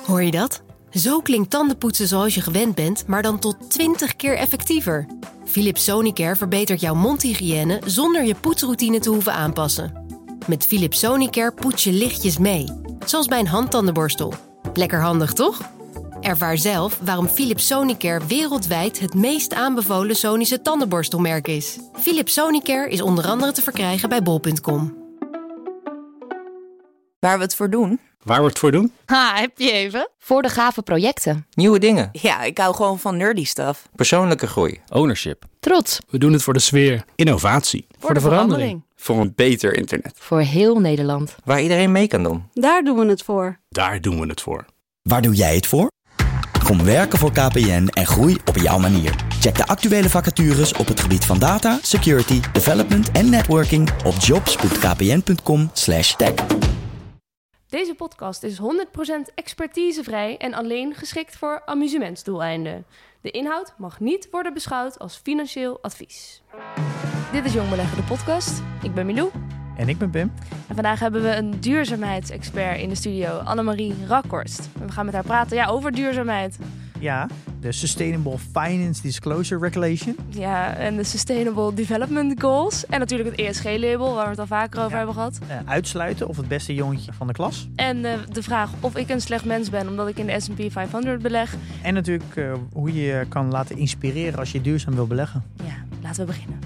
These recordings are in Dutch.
Hoor je dat? Zo klinkt tandenpoetsen zoals je gewend bent, maar dan tot 20 keer effectiever. Philips Sonicare verbetert jouw mondhygiëne zonder je poetsroutine te hoeven aanpassen. Met Philips Sonicare poets je lichtjes mee, zoals bij een handtandenborstel. Lekker handig, toch? Ervaar zelf waarom Philips Sonicare wereldwijd het meest aanbevolen Sonische tandenborstelmerk is. Philips Sonicare is onder andere te verkrijgen bij bol.com. Waar we het voor doen? Waar we het voor doen? Heb je even? Voor de gave projecten. Nieuwe dingen. Ja, ik hou gewoon van nerdy stuff. Persoonlijke groei. Ownership. Trots. We doen het voor de sfeer. Innovatie. Voor de verandering. Voor een beter internet. Voor heel Nederland. Waar iedereen mee kan doen. Daar doen we het voor. Daar doen we het voor. Waar doe jij het voor? Kom werken voor KPN en groei op jouw manier. Check de actuele vacatures op het gebied van data, security, development en networking op jobs.kpn.com/tech. Deze podcast is 100% expertisevrij en alleen geschikt voor amusementsdoeleinden. De inhoud mag niet worden beschouwd als financieel advies. Dit is Jong Beleggen, de podcast. Ik ben Milou. En ik ben Pim. En vandaag hebben we een duurzaamheidsexpert in de studio, Annemarie Rakhorst. En we gaan met haar praten over duurzaamheid. Ja, de Sustainable Finance Disclosure Regulation. Ja, en de Sustainable Development Goals. En natuurlijk het ESG-label, waar we het al vaker over hebben gehad. Uitsluiten of het beste jongetje van de klas. En de vraag of ik een slecht mens ben omdat ik in de S&P 500 beleg. En natuurlijk hoe je je kan laten inspireren als je duurzaam wil beleggen. Ja, laten we beginnen.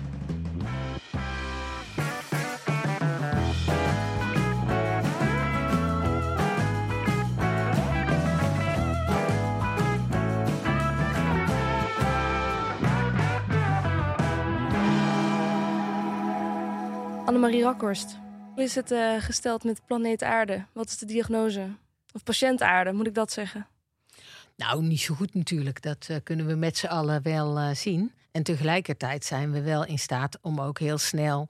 Annemarie Rakhorst, hoe is het gesteld met planeet Aarde? Wat is de diagnose? Of patiënt Aarde, moet ik dat zeggen? Nou, niet zo goed natuurlijk. Dat kunnen we met z'n allen wel zien. En tegelijkertijd zijn we wel in staat om ook heel snel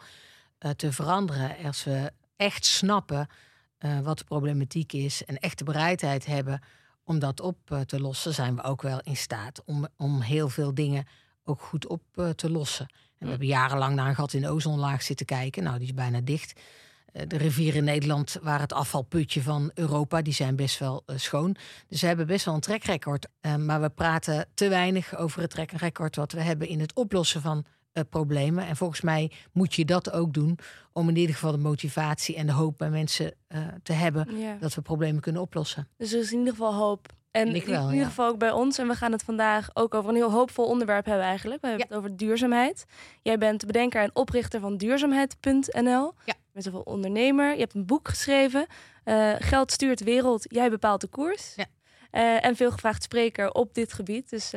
te veranderen. Als we echt snappen wat de problematiek is en echt de bereidheid hebben om dat op te lossen, zijn we ook wel in staat om heel veel dingen ook goed op te lossen. En we hebben jarenlang naar een gat in de ozonlaag zitten kijken. Nou, die is bijna dicht. De rivieren in Nederland waren het afvalputje van Europa. Die zijn best wel schoon. Dus we hebben best wel een track record. Maar we praten te weinig over het track record wat we hebben in het oplossen van problemen. En volgens mij moet je dat ook doen om in ieder geval de motivatie en de hoop bij mensen te hebben dat we problemen kunnen oplossen. Dus er is in ieder geval hoop. En in ieder geval ook bij ons. En we gaan het vandaag ook over een heel hoopvol onderwerp hebben eigenlijk. We hebben het over duurzaamheid. Jij bent de bedenker en oprichter van duurzaamheid.nl. Ja. Je bent zoveel ondernemer. Je hebt een boek geschreven. Geld stuurt de wereld. Jij bepaalt de koers. Ja. En veel gevraagd spreker op dit gebied. Dus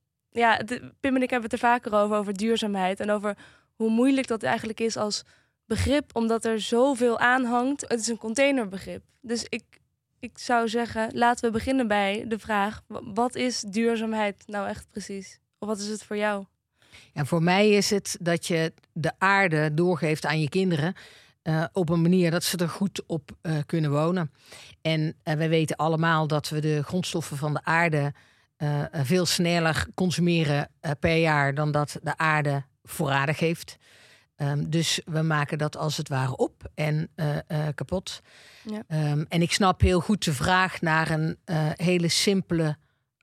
Pim en ik hebben het er vaker over duurzaamheid. En over hoe moeilijk dat eigenlijk is als begrip. Omdat er zoveel aan hangt. Het is een containerbegrip. Dus ik zou zeggen, laten we beginnen bij de vraag, wat is duurzaamheid nou echt precies? Of wat is het voor jou? Ja, voor mij is het dat je de aarde doorgeeft aan je kinderen op een manier dat ze er goed op kunnen wonen. En we weten allemaal dat we de grondstoffen van de aarde veel sneller consumeren per jaar dan dat de aarde voorradig heeft. Dus we maken dat als het ware op en kapot. Ja. En ik snap heel goed de vraag naar een hele simpele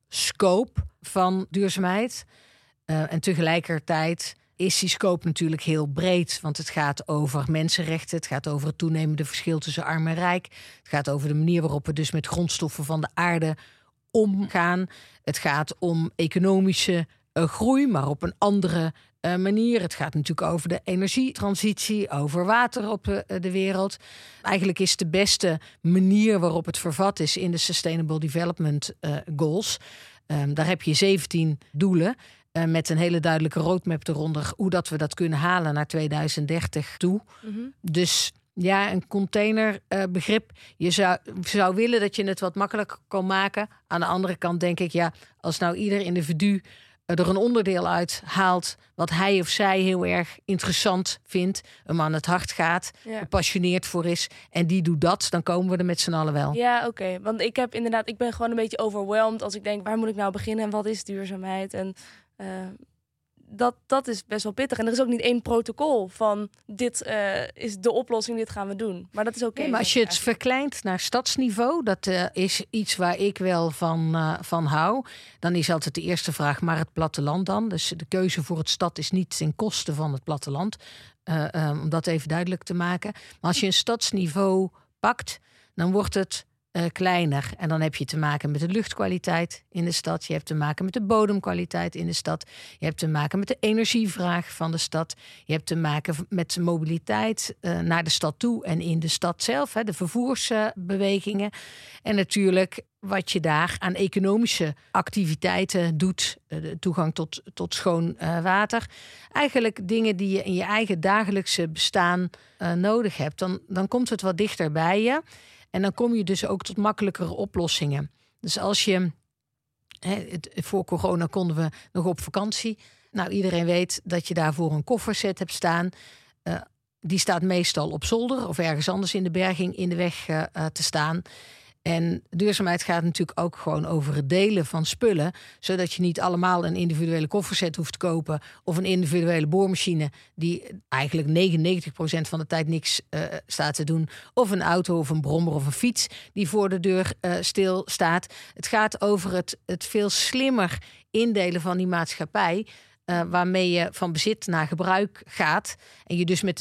scope van duurzaamheid. En tegelijkertijd is die scope natuurlijk heel breed. Want het gaat over mensenrechten. Het gaat over het toenemende verschil tussen arm en rijk. Het gaat over de manier waarop we dus met grondstoffen van de aarde omgaan. Het gaat om economische groei, maar op een andere manier. Het gaat natuurlijk over de energietransitie, over water op de wereld. Eigenlijk is de beste manier waarop het vervat is in de Sustainable Development Goals. Daar heb je 17 doelen met een hele duidelijke roadmap eronder hoe dat we dat kunnen halen naar 2030 toe. Mm-hmm. Dus ja, een containerbegrip. Je zou willen dat je het wat makkelijker kan maken. Aan de andere kant denk ik, ja, als nou ieder individu er een onderdeel uit haalt wat hij of zij heel erg interessant vindt, hem aan het hart gaat, gepassioneerd voor is en die doet dat, dan komen we er met z'n allen wel. Ja, oké. Want ik ben gewoon een beetje overwhelmed als ik denk, waar moet ik nou beginnen en wat is duurzaamheid? En dat is best wel pittig. En er is ook niet één protocol van dit is de oplossing, dit gaan we doen. Maar dat is oké. Maar als je het verkleint naar stadsniveau, dat is iets waar ik wel van hou. Dan is altijd de eerste vraag, maar het platteland dan? Dus de keuze voor het stad is niet ten koste van het platteland. Om dat even duidelijk te maken. Maar als je een stadsniveau pakt, dan wordt het kleiner. En dan heb je te maken met de luchtkwaliteit in de stad. Je hebt te maken met de bodemkwaliteit in de stad. Je hebt te maken met de energievraag van de stad. Je hebt te maken met mobiliteit naar de stad toe en in de stad zelf. De vervoersbewegingen. En natuurlijk wat je daar aan economische activiteiten doet. De toegang tot schoon water. Eigenlijk dingen die je in je eigen dagelijkse bestaan nodig hebt. Dan komt het wat dichter bij je. En dan kom je dus ook tot makkelijkere oplossingen. Dus als je... voor corona konden we nog op vakantie. Nou, iedereen weet dat je daarvoor een kofferset hebt staan. Die staat meestal op zolder of ergens anders in de berging in de weg te staan. En duurzaamheid gaat natuurlijk ook gewoon over het delen van spullen. Zodat je niet allemaal een individuele kofferset hoeft te kopen. Of een individuele boormachine die eigenlijk 99% van de tijd niks staat te doen. Of een auto of een brommer of een fiets die voor de deur stil staat. Het gaat over het veel slimmer indelen van die maatschappij. Waarmee je van bezit naar gebruik gaat. En je dus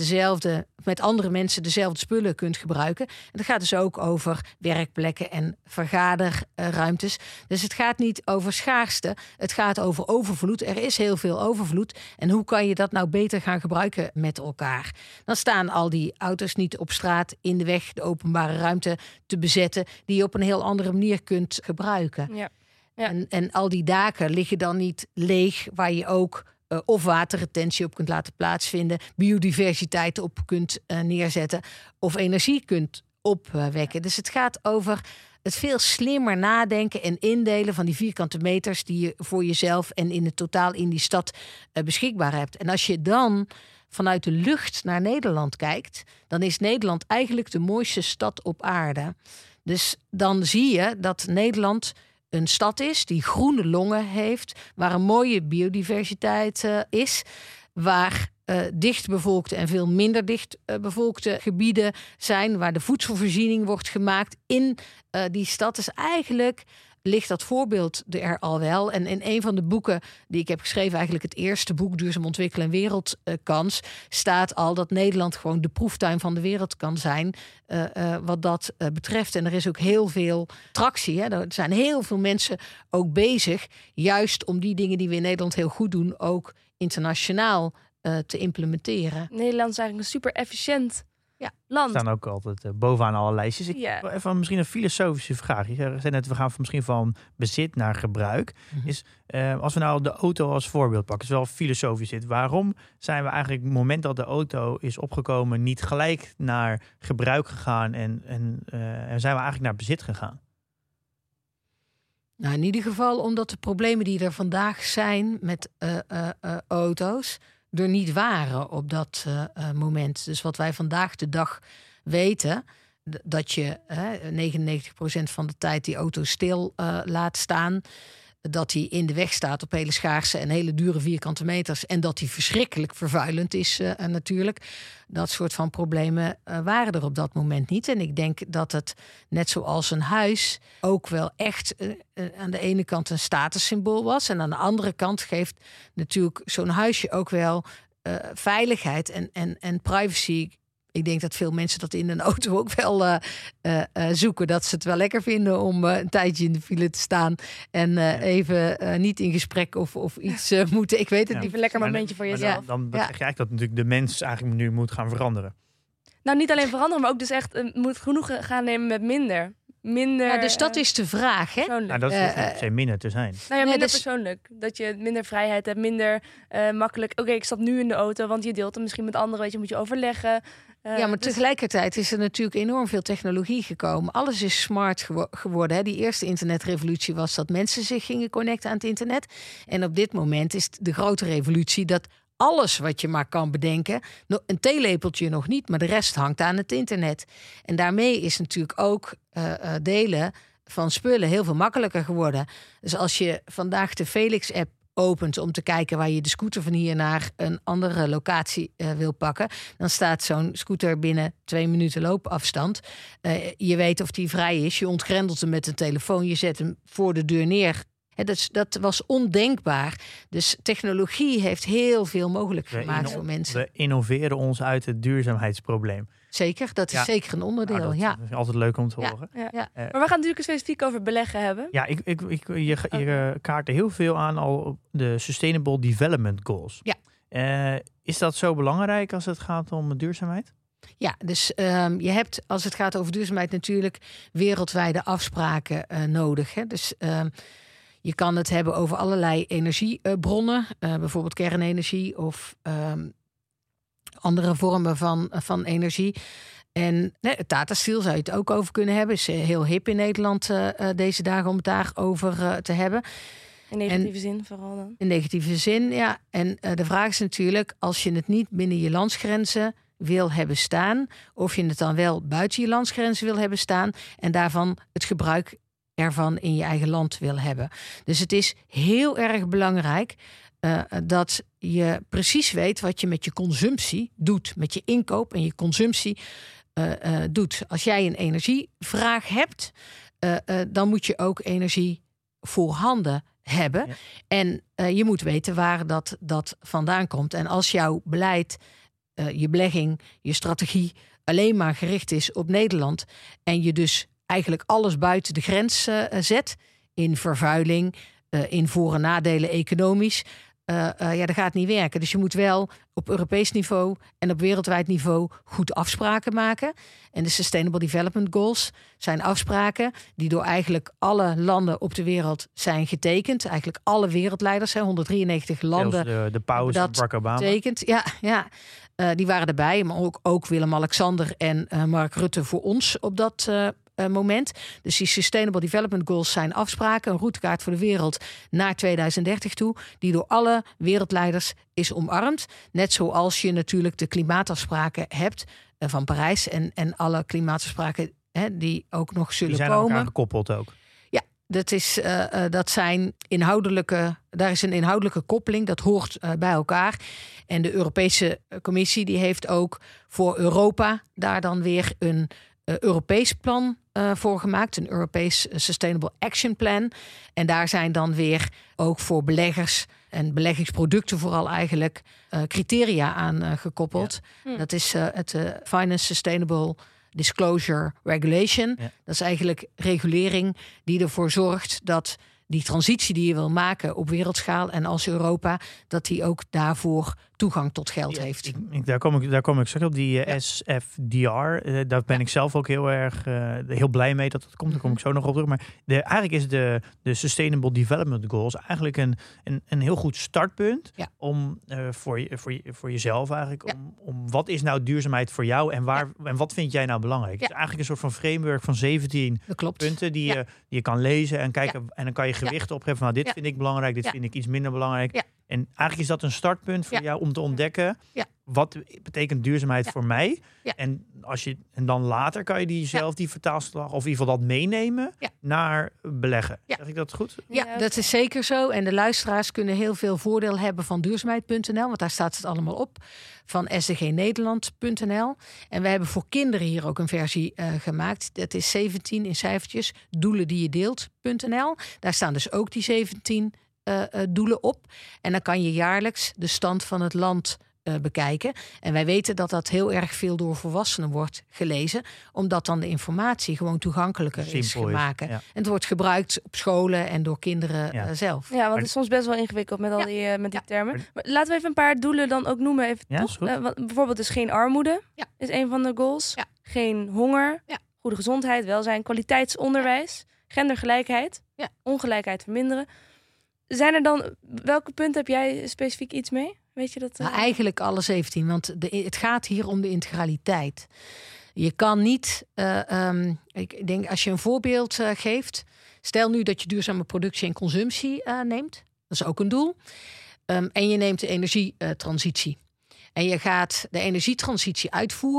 met andere mensen dezelfde spullen kunt gebruiken. En dat gaat dus ook over werkplekken en vergaderruimtes. Dus het gaat niet over schaarste. Het gaat over overvloed. Er is heel veel overvloed. En hoe kan je dat nou beter gaan gebruiken met elkaar? Dan staan al die auto's niet op straat in de weg de openbare ruimte te bezetten. Die je op een heel andere manier kunt gebruiken. Ja. Ja. En al die daken liggen dan niet leeg, waar je ook of waterretentie op kunt laten plaatsvinden, biodiversiteit op kunt neerzetten of energie kunt opwekken. Dus het gaat over het veel slimmer nadenken en indelen van die vierkante meters die je voor jezelf en in het totaal in die stad beschikbaar hebt. En als je dan vanuit de lucht naar Nederland kijkt, dan is Nederland eigenlijk de mooiste stad op aarde. Dus dan zie je dat Nederland een stad is die groene longen heeft, waar een mooie biodiversiteit is, waar dichtbevolkte en veel minder dichtbevolkte gebieden zijn, waar de voedselvoorziening wordt gemaakt in die stad. Dus eigenlijk ligt dat voorbeeld er al wel. En in een van de boeken die ik heb geschreven, eigenlijk het eerste boek Duurzaam Ontwikkelen en Wereldkans, staat al dat Nederland gewoon de proeftuin van de wereld kan zijn wat dat betreft. En er is ook heel veel tractie. Hè? Er zijn heel veel mensen ook bezig, juist om die dingen die we in Nederland heel goed doen, ook internationaal te implementeren. Nederland is eigenlijk een super efficiënt land. We staan ook altijd bovenaan alle lijstjes. Ik heb even misschien een filosofische vraag. Je zei net, we gaan misschien van bezit naar gebruik. Mm-hmm. Als we nou de auto als voorbeeld pakken, is wel filosofisch dit. Waarom zijn we eigenlijk, op het moment dat de auto is opgekomen, niet gelijk naar gebruik gegaan en zijn we eigenlijk naar bezit gegaan? Nou, in ieder geval omdat de problemen die er vandaag zijn met auto's er niet waren op dat moment. Dus wat wij vandaag de dag weten, dat je 99% van de tijd die auto stil laat staan, dat die in de weg staat op hele schaarse en hele dure vierkante meters en dat die verschrikkelijk vervuilend is natuurlijk. Dat soort van problemen waren er op dat moment niet. En ik denk dat het, net zoals een huis, ook wel echt aan de ene kant een statussymbool was. En aan de andere kant geeft natuurlijk zo'n huisje ook wel veiligheid en privacy. Ik denk dat veel mensen dat in een auto ook wel zoeken. Dat ze het wel lekker vinden om een tijdje in de file te staan. En even niet in gesprek of iets moeten. Ik weet het niet. Even lekker momentje voor jezelf. Dan zeg je eigenlijk dat natuurlijk de mens eigenlijk nu moet gaan veranderen. Nou, niet alleen veranderen, maar ook dus echt moet genoeg gaan nemen met minder. Ja, dus dat is de vraag, hè? Nou, dat is minder te zijn. Nou ja, minder persoonlijk. Dat je minder vrijheid hebt, minder makkelijk. Oké, ik stap nu in de auto, want je deelt hem misschien met anderen. Weet je, moet je overleggen. Ja, maar tegelijkertijd is er natuurlijk enorm veel technologie gekomen. Alles is smart geworden. Hè? Die eerste internetrevolutie was dat mensen zich gingen connecten aan het internet. En op dit moment is de grote revolutie dat alles wat je maar kan bedenken, een theelepeltje nog niet, maar de rest hangt aan het internet. En daarmee is natuurlijk ook delen van spullen heel veel makkelijker geworden. Dus als je vandaag de Felix-app opent om te kijken waar je de scooter van hier naar een andere locatie wil pakken, dan staat zo'n scooter binnen 2 minuten loopafstand. Je weet of die vrij is. Je ontgrendelt hem met een telefoon. Je zet hem voor de deur neer. Dat was ondenkbaar. Dus technologie heeft heel veel mogelijk gemaakt voor mensen. We innoveren ons uit het duurzaamheidsprobleem. Zeker, dat is zeker een onderdeel. Dat is altijd leuk om te horen. Ja. Maar we gaan natuurlijk specifiek over beleggen hebben. Ja, je kaart er heel veel aan al de Sustainable Development Goals. Ja. Is dat zo belangrijk als het gaat om duurzaamheid? Ja, dus je hebt als het gaat over duurzaamheid natuurlijk wereldwijde afspraken nodig. Hè? Dus je kan het hebben over allerlei energiebronnen, bijvoorbeeld kernenergie of andere vormen van energie. En Tata Steel zou je het ook over kunnen hebben. Is heel hip in Nederland deze dagen om het daarover te hebben. In negatieve zin vooral dan? In negatieve zin, ja. En de vraag is natuurlijk, als je het niet binnen je landsgrenzen wil hebben staan, of je het dan wel buiten je landsgrenzen wil hebben staan en daarvan het gebruik ervan in je eigen land wil hebben. Dus het is heel erg belangrijk dat je precies weet wat je met je consumptie doet, met je inkoop en je consumptie doet. Als jij een energievraag hebt, dan moet je ook energie voorhanden hebben. Ja. En je moet weten waar dat vandaan komt. En als jouw beleid, je belegging, je strategie alleen maar gericht is op Nederland en je dus eigenlijk alles buiten de grens zet, in vervuiling, in voor- en nadelen economisch, dat gaat niet werken. Dus je moet wel op Europees niveau en op wereldwijd niveau goed afspraken maken. En de Sustainable Development Goals zijn afspraken die door eigenlijk alle landen op de wereld zijn getekend. Eigenlijk alle wereldleiders, 193 landen. De paus, Barack Obama. Getekend. Ja. Die waren erbij, maar ook Willem-Alexander en Mark Rutte voor ons op dat moment. Dus die Sustainable Development Goals zijn afspraken, een routekaart voor de wereld naar 2030 toe, die door alle wereldleiders is omarmd. Net zoals je natuurlijk de klimaatafspraken hebt van Parijs en alle klimaatafspraken die ook nog zullen komen. Die zijn aan elkaar gekoppeld ook. Ja, dat zijn inhoudelijke, daar is een inhoudelijke koppeling, dat hoort bij elkaar. En de Europese Commissie die heeft ook voor Europa daar dan weer een Europees plan voor gemaakt. Een Europees Sustainable Action Plan. En daar zijn dan weer ook voor beleggers en beleggingsproducten vooral eigenlijk criteria aan gekoppeld. Ja. Dat is het Finance Sustainable Disclosure Regulation. Ja. Dat is eigenlijk regulering die ervoor zorgt dat die transitie die je wil maken op wereldschaal en als Europa, dat die ook daarvoor toegang tot geld heeft. Daar kom ik straks op, die SFDR. Daar ben ik zelf ook heel blij mee dat komt. Daar kom ik zo nog op terug. Maar eigenlijk is de Sustainable Development Goals eigenlijk een heel goed startpunt om voor jezelf eigenlijk. Om wat is nou duurzaamheid voor jou en en wat vind jij nou belangrijk? Het is eigenlijk een soort van framework van 17 punten die je kan lezen en kijken. En dan kan je gewichten opgeven. Nou, dit vind ik belangrijk, dit vind ik iets minder belangrijk. Ja. En eigenlijk is dat een startpunt voor jou om te ontdekken wat betekent duurzaamheid voor mij. Ja. En dan later kan je die vertaalslag of in ieder geval dat meenemen naar beleggen. Ja. Zeg ik dat goed? Ja, dat is zeker zo. En de luisteraars kunnen heel veel voordeel hebben van duurzaamheid.nl, want daar staat het allemaal op. Van sdgnederland.nl. En we hebben voor kinderen hier ook een versie gemaakt. Dat is 17 in cijfertjes, doelen die je deelt.nl. Daar staan dus ook die 17 doelen op. En dan kan je jaarlijks de stand van het land bekijken. En wij weten dat dat heel erg veel door volwassenen wordt gelezen, omdat dan de informatie gewoon toegankelijker is gemaakt. Ja. En het wordt gebruikt op scholen en door kinderen zelf. Ja, want het is soms best wel ingewikkeld met al die termen. Maar laten we even een paar doelen dan ook noemen. Even bijvoorbeeld dus geen armoede is een van de goals. Ja. Geen honger, goede gezondheid, welzijn, kwaliteitsonderwijs, gendergelijkheid, ongelijkheid verminderen. Zijn er dan, welke punten heb jij specifiek iets mee? Weet je dat? Nou, eigenlijk alle 17, want het gaat hier om de integraliteit. Je kan niet, ik denk als je een voorbeeld geeft, stel nu dat je duurzame productie en consumptie neemt, dat is ook een doel. En je neemt de energietransitie. En je gaat de energietransitie uitvoeren,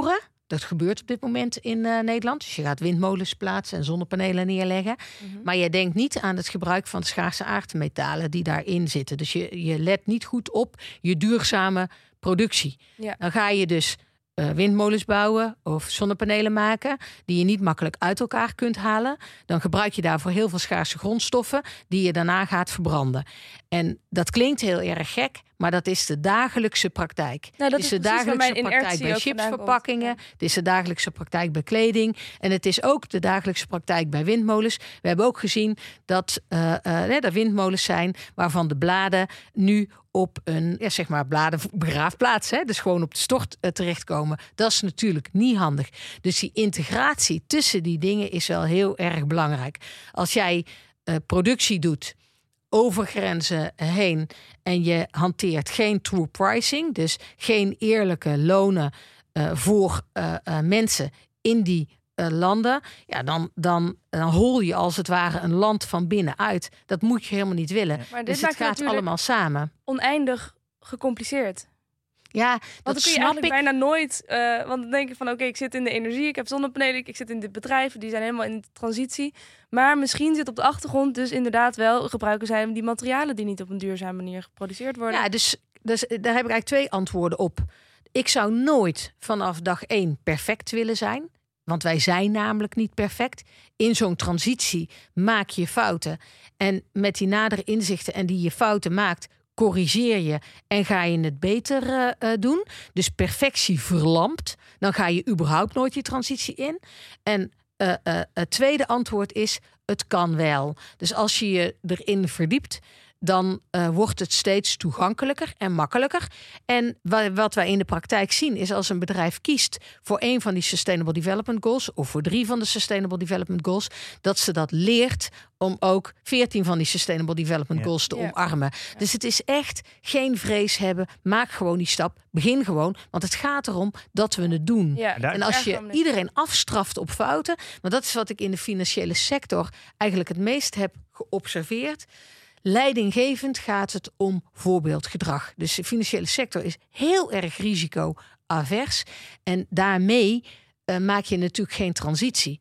Dat gebeurt op dit moment in Nederland. Dus je gaat windmolens plaatsen en zonnepanelen neerleggen. Mm-hmm. Maar je denkt niet aan het gebruik van de schaarse aardmetalen die daarin zitten. Dus je let niet goed op je duurzame productie. Ja. Dan ga je dus windmolens bouwen of zonnepanelen maken die je niet makkelijk uit elkaar kunt halen. Dan gebruik je daarvoor heel veel schaarse grondstoffen die je daarna gaat verbranden. En dat klinkt heel erg gek, maar dat is de dagelijkse praktijk. Nou, het is de dagelijkse praktijk bij chipsverpakkingen. Het is de dagelijkse praktijk bij kleding. En het is ook de dagelijkse praktijk bij windmolens. We hebben ook gezien dat er windmolens zijn waarvan de bladen nu op een bladenbegraafplaats, dus gewoon op de stort terechtkomen. Dat is natuurlijk niet handig. Dus die integratie tussen die dingen is wel heel erg belangrijk. Als jij productie doet over grenzen heen en je hanteert geen true pricing, dus geen eerlijke lonen voor mensen in die landen, ja, dan hol je als het ware een land van binnenuit. Dat moet je helemaal niet willen. Maar dit dus het gaat allemaal samen. Oneindig gecompliceerd. Ja, want dan kun je eigenlijk bijna nooit. Want dan denk je van oké, ik zit in de energie, ik heb zonnepanelen, ik zit in dit bedrijf, die zijn helemaal in de transitie. Maar misschien zit op de achtergrond dus inderdaad wel gebruiken zijn die materialen die niet op een duurzame manier geproduceerd worden. Ja, dus daar heb ik eigenlijk 2 antwoorden op. Ik zou nooit vanaf dag 1 perfect willen zijn. Want wij zijn namelijk niet perfect. In zo'n transitie maak je fouten. En met die nadere inzichten en die je fouten maakt, corrigeer je en ga je het beter doen. Dus perfectie verlampt. Dan ga je überhaupt nooit die transitie in. En het tweede antwoord is, het kan wel. Dus als je je erin verdiept, dan wordt het steeds toegankelijker en makkelijker. En wat wij in de praktijk zien is als een bedrijf kiest voor 1 van die Sustainable Development Goals of voor 3 van de Sustainable Development Goals, dat ze dat leert om ook 14 van die Sustainable Development Goals te omarmen. Ja. Dus het is echt geen vrees hebben. Maak gewoon die stap. Begin gewoon. Want het gaat erom dat we het doen. Ja, en als je iedereen afstraft op fouten, want dat is wat ik in de financiële sector eigenlijk het meest heb geobserveerd. Leidinggevend gaat het om voorbeeldgedrag. Dus de financiële sector is heel erg risico-avers. En daarmee maak je natuurlijk geen transitie.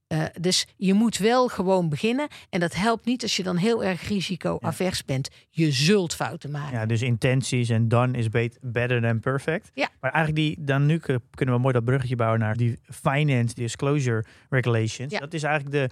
Dus je moet wel gewoon beginnen. En dat helpt niet als je dan heel erg risico-avers bent. Je zult fouten maken. Ja, dus intenties en done is better than perfect. Ja. Maar eigenlijk nu kunnen we mooi dat bruggetje bouwen naar die finance disclosure regulations. Ja. Dat is eigenlijk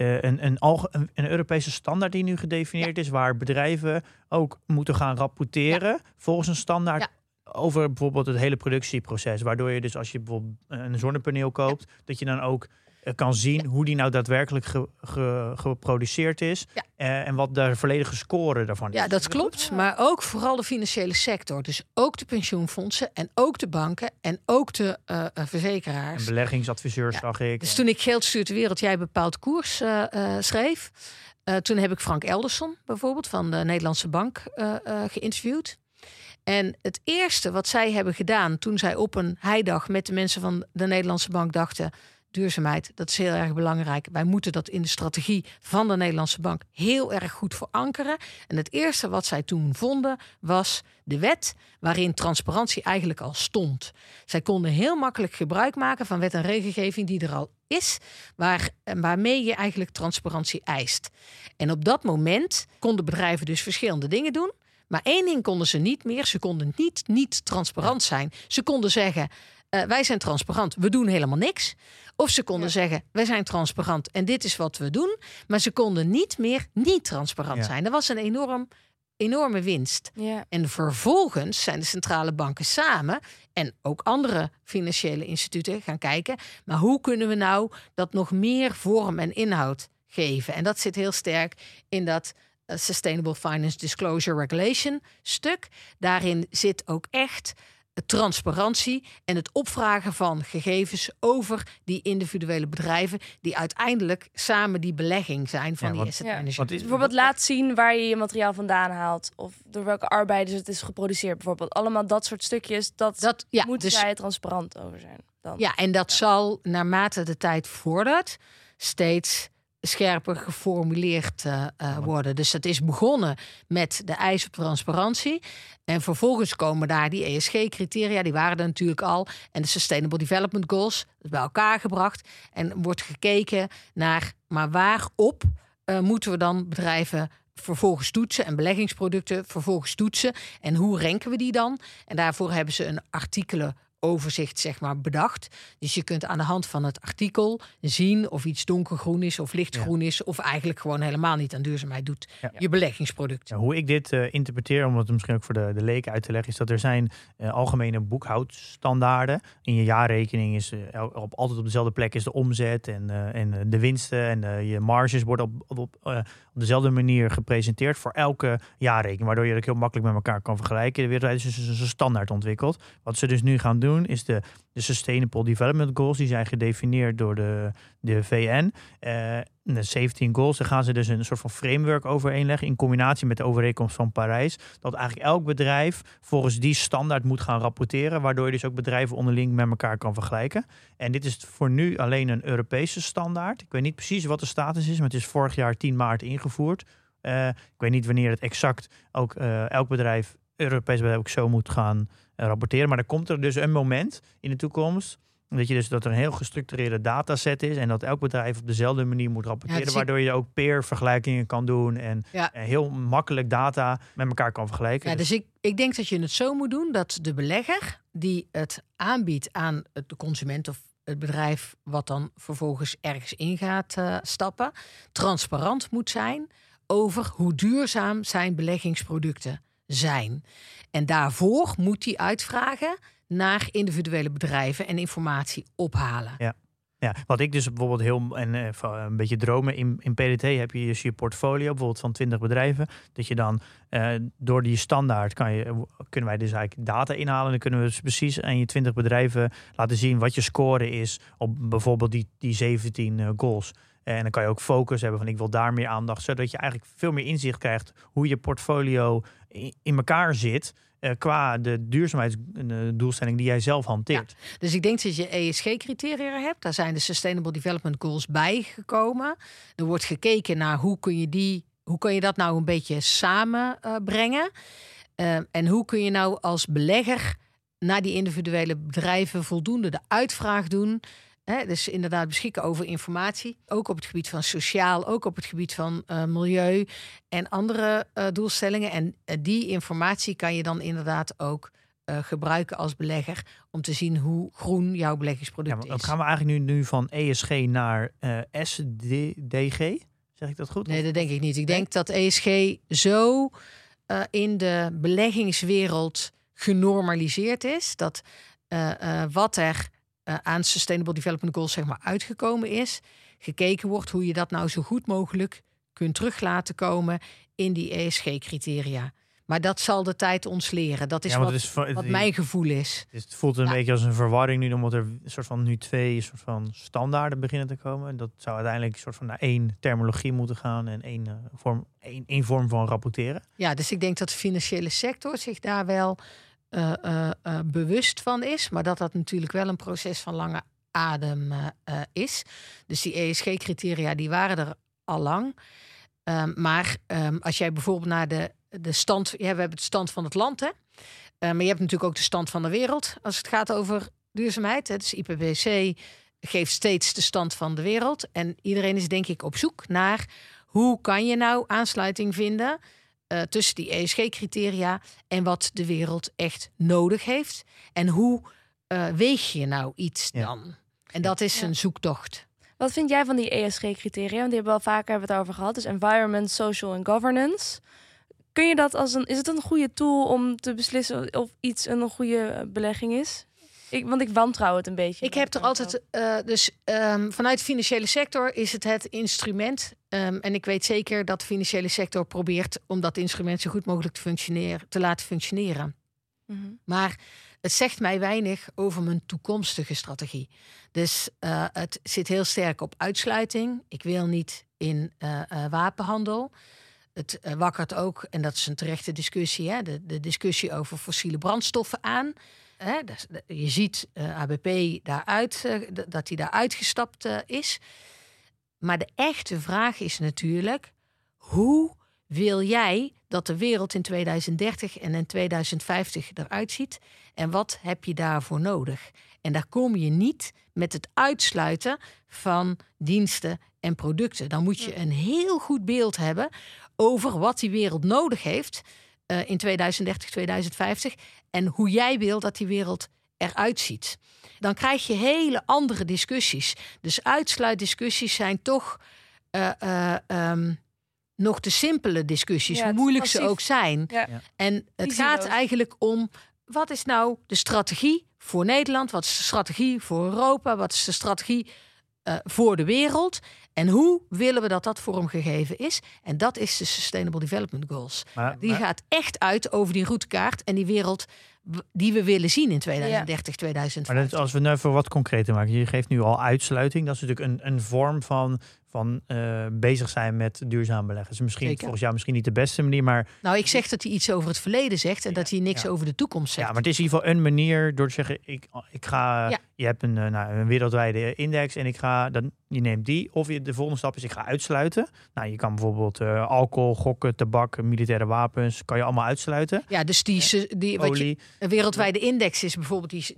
een Europese standaard die nu gedefinieerd is, waar bedrijven ook moeten gaan rapporteren volgens een standaard. Over bijvoorbeeld het hele productieproces. Waardoor je dus als je bijvoorbeeld een zonnepaneel koopt, dat je dan ook kan zien hoe die nou daadwerkelijk geproduceerd is. Ja. En wat de volledige score daarvan is. Ja, dat klopt. Maar ook vooral de financiële sector. Dus ook de pensioenfondsen en ook de banken en ook de verzekeraars. En beleggingsadviseurs zag ik. Dus toen ik Geld stuurt de wereld, jij bepaalt koers schreef. Toen heb ik Frank Elderson bijvoorbeeld van de Nederlandse Bank geïnterviewd. En het eerste wat zij hebben gedaan toen zij op een heidag met de mensen van de Nederlandse Bank dachten, duurzaamheid, dat is heel erg belangrijk. Wij moeten dat in de strategie van de Nederlandse Bank heel erg goed verankeren. En het eerste wat zij toen vonden was de wet waarin transparantie eigenlijk al stond. Zij konden heel makkelijk gebruik maken van wet en regelgeving die er al is, waarmee je eigenlijk transparantie eist. En op dat moment konden bedrijven dus verschillende dingen doen. Maar 1 ding konden ze niet meer. Ze konden niet transparant zijn. Ze konden zeggen, wij zijn transparant, we doen helemaal niks. Of ze konden zeggen, wij zijn transparant en dit is wat we doen. Maar ze konden niet meer niet transparant zijn. Dat was een enorme winst. Ja. En vervolgens zijn de centrale banken samen en ook andere financiële instituten gaan kijken, maar hoe kunnen we nou dat nog meer vorm en inhoud geven? En dat zit heel sterk in dat Sustainable Finance Disclosure Regulation stuk. Daarin zit ook echt transparantie en het opvragen van gegevens over die individuele bedrijven die uiteindelijk samen die belegging zijn van die asset managers. Bijvoorbeeld laat zien waar je materiaal vandaan haalt of door welke arbeiders het is geproduceerd. Bijvoorbeeld allemaal dat soort stukjes, dat moeten zij transparant over zijn. Dan. Ja, en dat zal naarmate de tijd vordert steeds scherper geformuleerd worden. Dus dat is begonnen met de eis op transparantie. En vervolgens komen daar die ESG-criteria, die waren er natuurlijk al. En de Sustainable Development Goals, dat is bij elkaar gebracht. En wordt gekeken naar, maar waarop moeten we dan bedrijven vervolgens toetsen en beleggingsproducten vervolgens toetsen. En hoe ranken we die dan? En daarvoor hebben ze een artikelenoverzicht, zeg maar, bedacht. Dus je kunt aan de hand van het artikel zien of iets donkergroen is of lichtgroen is, of eigenlijk gewoon helemaal niet aan duurzaamheid doet. Je beleggingsproduct. Ja, hoe ik dit interpreteer, om het misschien ook voor de leken uit te leggen, is dat er zijn algemene boekhoudstandaarden. In je jaarrekening is altijd op dezelfde plek is de omzet en de winsten en je marges worden op dezelfde manier gepresenteerd voor elke jaarrekening, waardoor je het heel makkelijk met elkaar kan vergelijken. De wereld is dus een standaard ontwikkeld. Wat ze dus nu gaan doen is de Sustainable Development Goals, die zijn gedefinieerd door de VN. De 17 goals, daar gaan ze dus een soort van framework overeenleggen in combinatie met de overeenkomst van Parijs. Dat eigenlijk elk bedrijf volgens die standaard moet gaan rapporteren, waardoor je dus ook bedrijven onderling met elkaar kan vergelijken. En dit is voor nu alleen een Europese standaard. Ik weet niet precies wat de status is, maar het is vorig jaar 10 maart ingevoerd. Ik weet niet wanneer het exact ook elk bedrijf, Europees bedrijf, ook zo moet gaan rapporteren. Maar er komt er dus een moment in de toekomst dat er een heel gestructureerde dataset is en dat elk bedrijf op dezelfde manier moet rapporteren, waardoor je ook peer-vergelijkingen kan doen en heel makkelijk data met elkaar kan vergelijken. Ja, dus ik denk dat je het zo moet doen dat de belegger die het aanbiedt aan de consument of het bedrijf wat dan vervolgens ergens in gaat stappen, transparant moet zijn over hoe duurzaam zijn beleggingsproducten zijn. En daarvoor moet hij uitvragen naar individuele bedrijven en informatie ophalen. Ja, wat ik dus bijvoorbeeld een beetje dromen in PDT heb je dus je portfolio bijvoorbeeld van 20 bedrijven. Dat je dan door die standaard kunnen wij dus eigenlijk data inhalen. Dan kunnen we dus precies aan je 20 bedrijven laten zien wat je score is op bijvoorbeeld die 17 goals. En dan kan je ook focus hebben van ik wil daar meer aandacht. Zodat je eigenlijk veel meer inzicht krijgt hoe je portfolio in elkaar zit. Qua de duurzaamheidsdoelstelling die jij zelf hanteert. Ja, dus ik denk dat je ESG-criteria hebt. Daar zijn de Sustainable Development Goals bijgekomen. Er wordt gekeken naar hoe kun je dat nou een beetje samenbrengen. En hoe kun je nou als belegger naar die individuele bedrijven voldoende de uitvraag doen. Dus inderdaad beschikken over informatie. Ook op het gebied van sociaal, ook op het gebied van milieu en andere doelstellingen. En die informatie kan je dan inderdaad ook gebruiken als belegger om te zien hoe groen jouw beleggingsproduct is. Dan gaan we eigenlijk nu van ESG naar SDG. Zeg ik dat goed? Nee, dat denk ik niet. Ik denk dat ESG zo in de beleggingswereld genormaliseerd is dat wat er aan Sustainable Development Goals zeg maar uitgekomen is, gekeken wordt hoe je dat nou zo goed mogelijk kunt terug laten komen in die ESG-criteria. Maar dat zal de tijd ons leren. Dat is wat mijn gevoel is. Het voelt een beetje als een verwarring nu, omdat er een soort van nu 2 soort van standaarden beginnen te komen. Dat zou uiteindelijk een soort van naar 1 terminologie moeten gaan en één vorm van rapporteren. Ja, dus ik denk dat de financiële sector zich daar wel bewust van is, maar dat natuurlijk wel een proces van lange adem is. Dus die ESG-criteria die waren er al lang. Maar als jij bijvoorbeeld naar de stand, we hebben het stand van het land, hè? Maar je hebt natuurlijk ook de stand van de wereld als het gaat over duurzaamheid. Hè? Dus IPCC geeft steeds de stand van de wereld en iedereen is denk ik op zoek naar hoe kan je nou aansluiting vinden tussen die ESG-criteria en wat de wereld echt nodig heeft. En hoe weeg je nou iets dan? En dat is een zoektocht. Wat vind jij van die ESG-criteria? Want die hebben we al vaker het over gehad. Dus environment, social en governance. Kun je dat is het een goede tool om te beslissen of iets een goede belegging is? Want ik wantrouw het een beetje. Ik heb er altijd... vanuit de financiële sector is het instrument. En ik weet zeker dat de financiële sector probeert om dat instrument zo goed mogelijk te laten functioneren. Mm-hmm. Maar het zegt mij weinig over mijn toekomstige strategie. Dus het zit heel sterk op uitsluiting. Ik wil niet in wapenhandel. Het wakkert ook, en dat is een terechte discussie, hè, de discussie over fossiele brandstoffen aan. Je ziet ABP daaruit, dat hij daar uitgestapt is. Maar de echte vraag is natuurlijk, hoe wil jij dat de wereld in 2030 en in 2050 eruit ziet? En wat heb je daarvoor nodig? En daar kom je niet met het uitsluiten van diensten en producten. Dan moet je een heel goed beeld hebben over wat die wereld nodig heeft in 2030, 2050 en hoe jij wil dat die wereld eruit ziet. Dan krijg je hele andere discussies. Dus uitsluitdiscussies zijn toch nog de simpele discussies, hoe moeilijk ze ook zijn. Ja. En het gaat eigenlijk om, wat is nou de strategie voor Nederland? Wat is de strategie voor Europa? Wat is de strategie voor de wereld? En hoe willen we dat vormgegeven is? En dat is de Sustainable Development Goals. Die gaat echt uit over die routekaart en die wereld die we willen zien in 2030, 2050. Maar als we nu even wat concreter maken. Je geeft nu al uitsluiting. Dat is natuurlijk een vorm van bezig zijn met duurzaam beleggen. Dus misschien volgens jou misschien niet de beste manier, maar... Nou, ik zeg dat hij iets over het verleden zegt en dat hij niks over de toekomst zegt. Ja, maar het is in ieder geval een manier door te zeggen, ik ga... Ja. Je hebt een wereldwijde index en je neemt die. Of de volgende stap is, ik ga uitsluiten. Nou, je kan bijvoorbeeld alcohol, gokken, tabak, militaire wapens, kan je allemaal uitsluiten. Ja, dus een wereldwijde index is bijvoorbeeld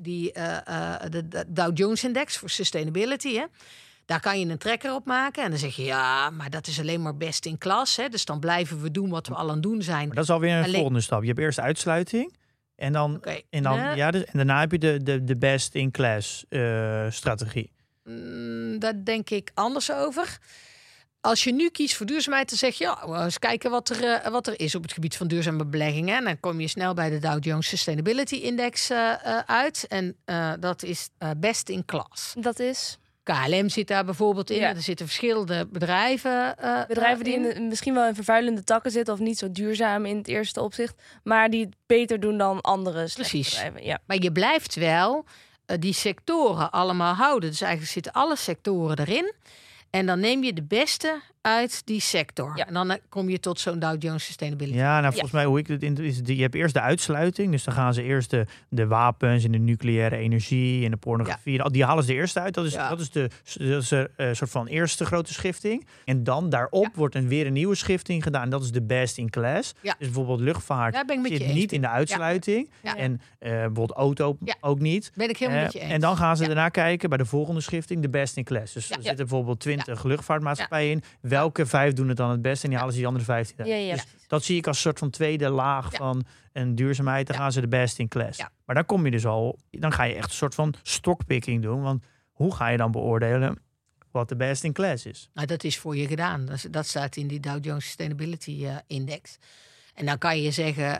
de Dow Jones Index voor sustainability, hè? Daar kan je een trekker op maken. En dan zeg je, ja, maar dat is alleen maar best in klas. Hè? Dus dan blijven we doen wat we al aan het doen zijn. Maar dat is alweer een volgende stap. Je hebt eerst uitsluiting. En daarna heb je de best in class strategie. Daar denk ik anders over. Als je nu kiest voor duurzaamheid, dan zeg je, eens kijken wat er is op het gebied van duurzame beleggingen. En dan kom je snel bij de Dow Jones Sustainability Index uit. En dat is best in class. Dat is... KLM zit daar bijvoorbeeld in. Er zitten verschillende bedrijven bedrijven die misschien wel in vervuilende takken zitten of niet zo duurzaam in het eerste opzicht, maar die het beter doen dan andere bedrijven. Ja. Maar je blijft wel die sectoren allemaal houden. Dus eigenlijk zitten alle sectoren erin. En dan neem je de beste uit die sector. Ja. En dan kom je tot zo'n Dow Jones Sustainability. Ja, nou volgens mij hoe ik het is, je hebt eerst de uitsluiting. Dus dan gaan ze eerst de wapens en de nucleaire energie en de pornografie. Ja. Die halen ze eerst uit. Dat is de soort van eerste grote schifting. En dan daarop wordt weer een nieuwe schifting gedaan. En dat is de best in class. Ja. Dus bijvoorbeeld luchtvaart zit niet in de uitsluiting. Ja. En bijvoorbeeld auto ook niet. Ben ik helemaal met je eens. En dan gaan ze daarna kijken bij de volgende schifting de best in class. Dus er zitten bijvoorbeeld 20 luchtvaartmaatschappijen in. Welke 5 doen het dan het beste? En die halen ze die andere 15. Dus dat zie ik als soort van tweede laag van een duurzaamheid. Dan gaan ze de best in class. Ja. Maar dan kom je dus al... Dan ga je echt een soort van stockpicking doen. Want hoe ga je dan beoordelen wat de best in class is? Nou, dat is voor je gedaan. Dat staat in die Dow Jones Sustainability Index. En dan kan je zeggen,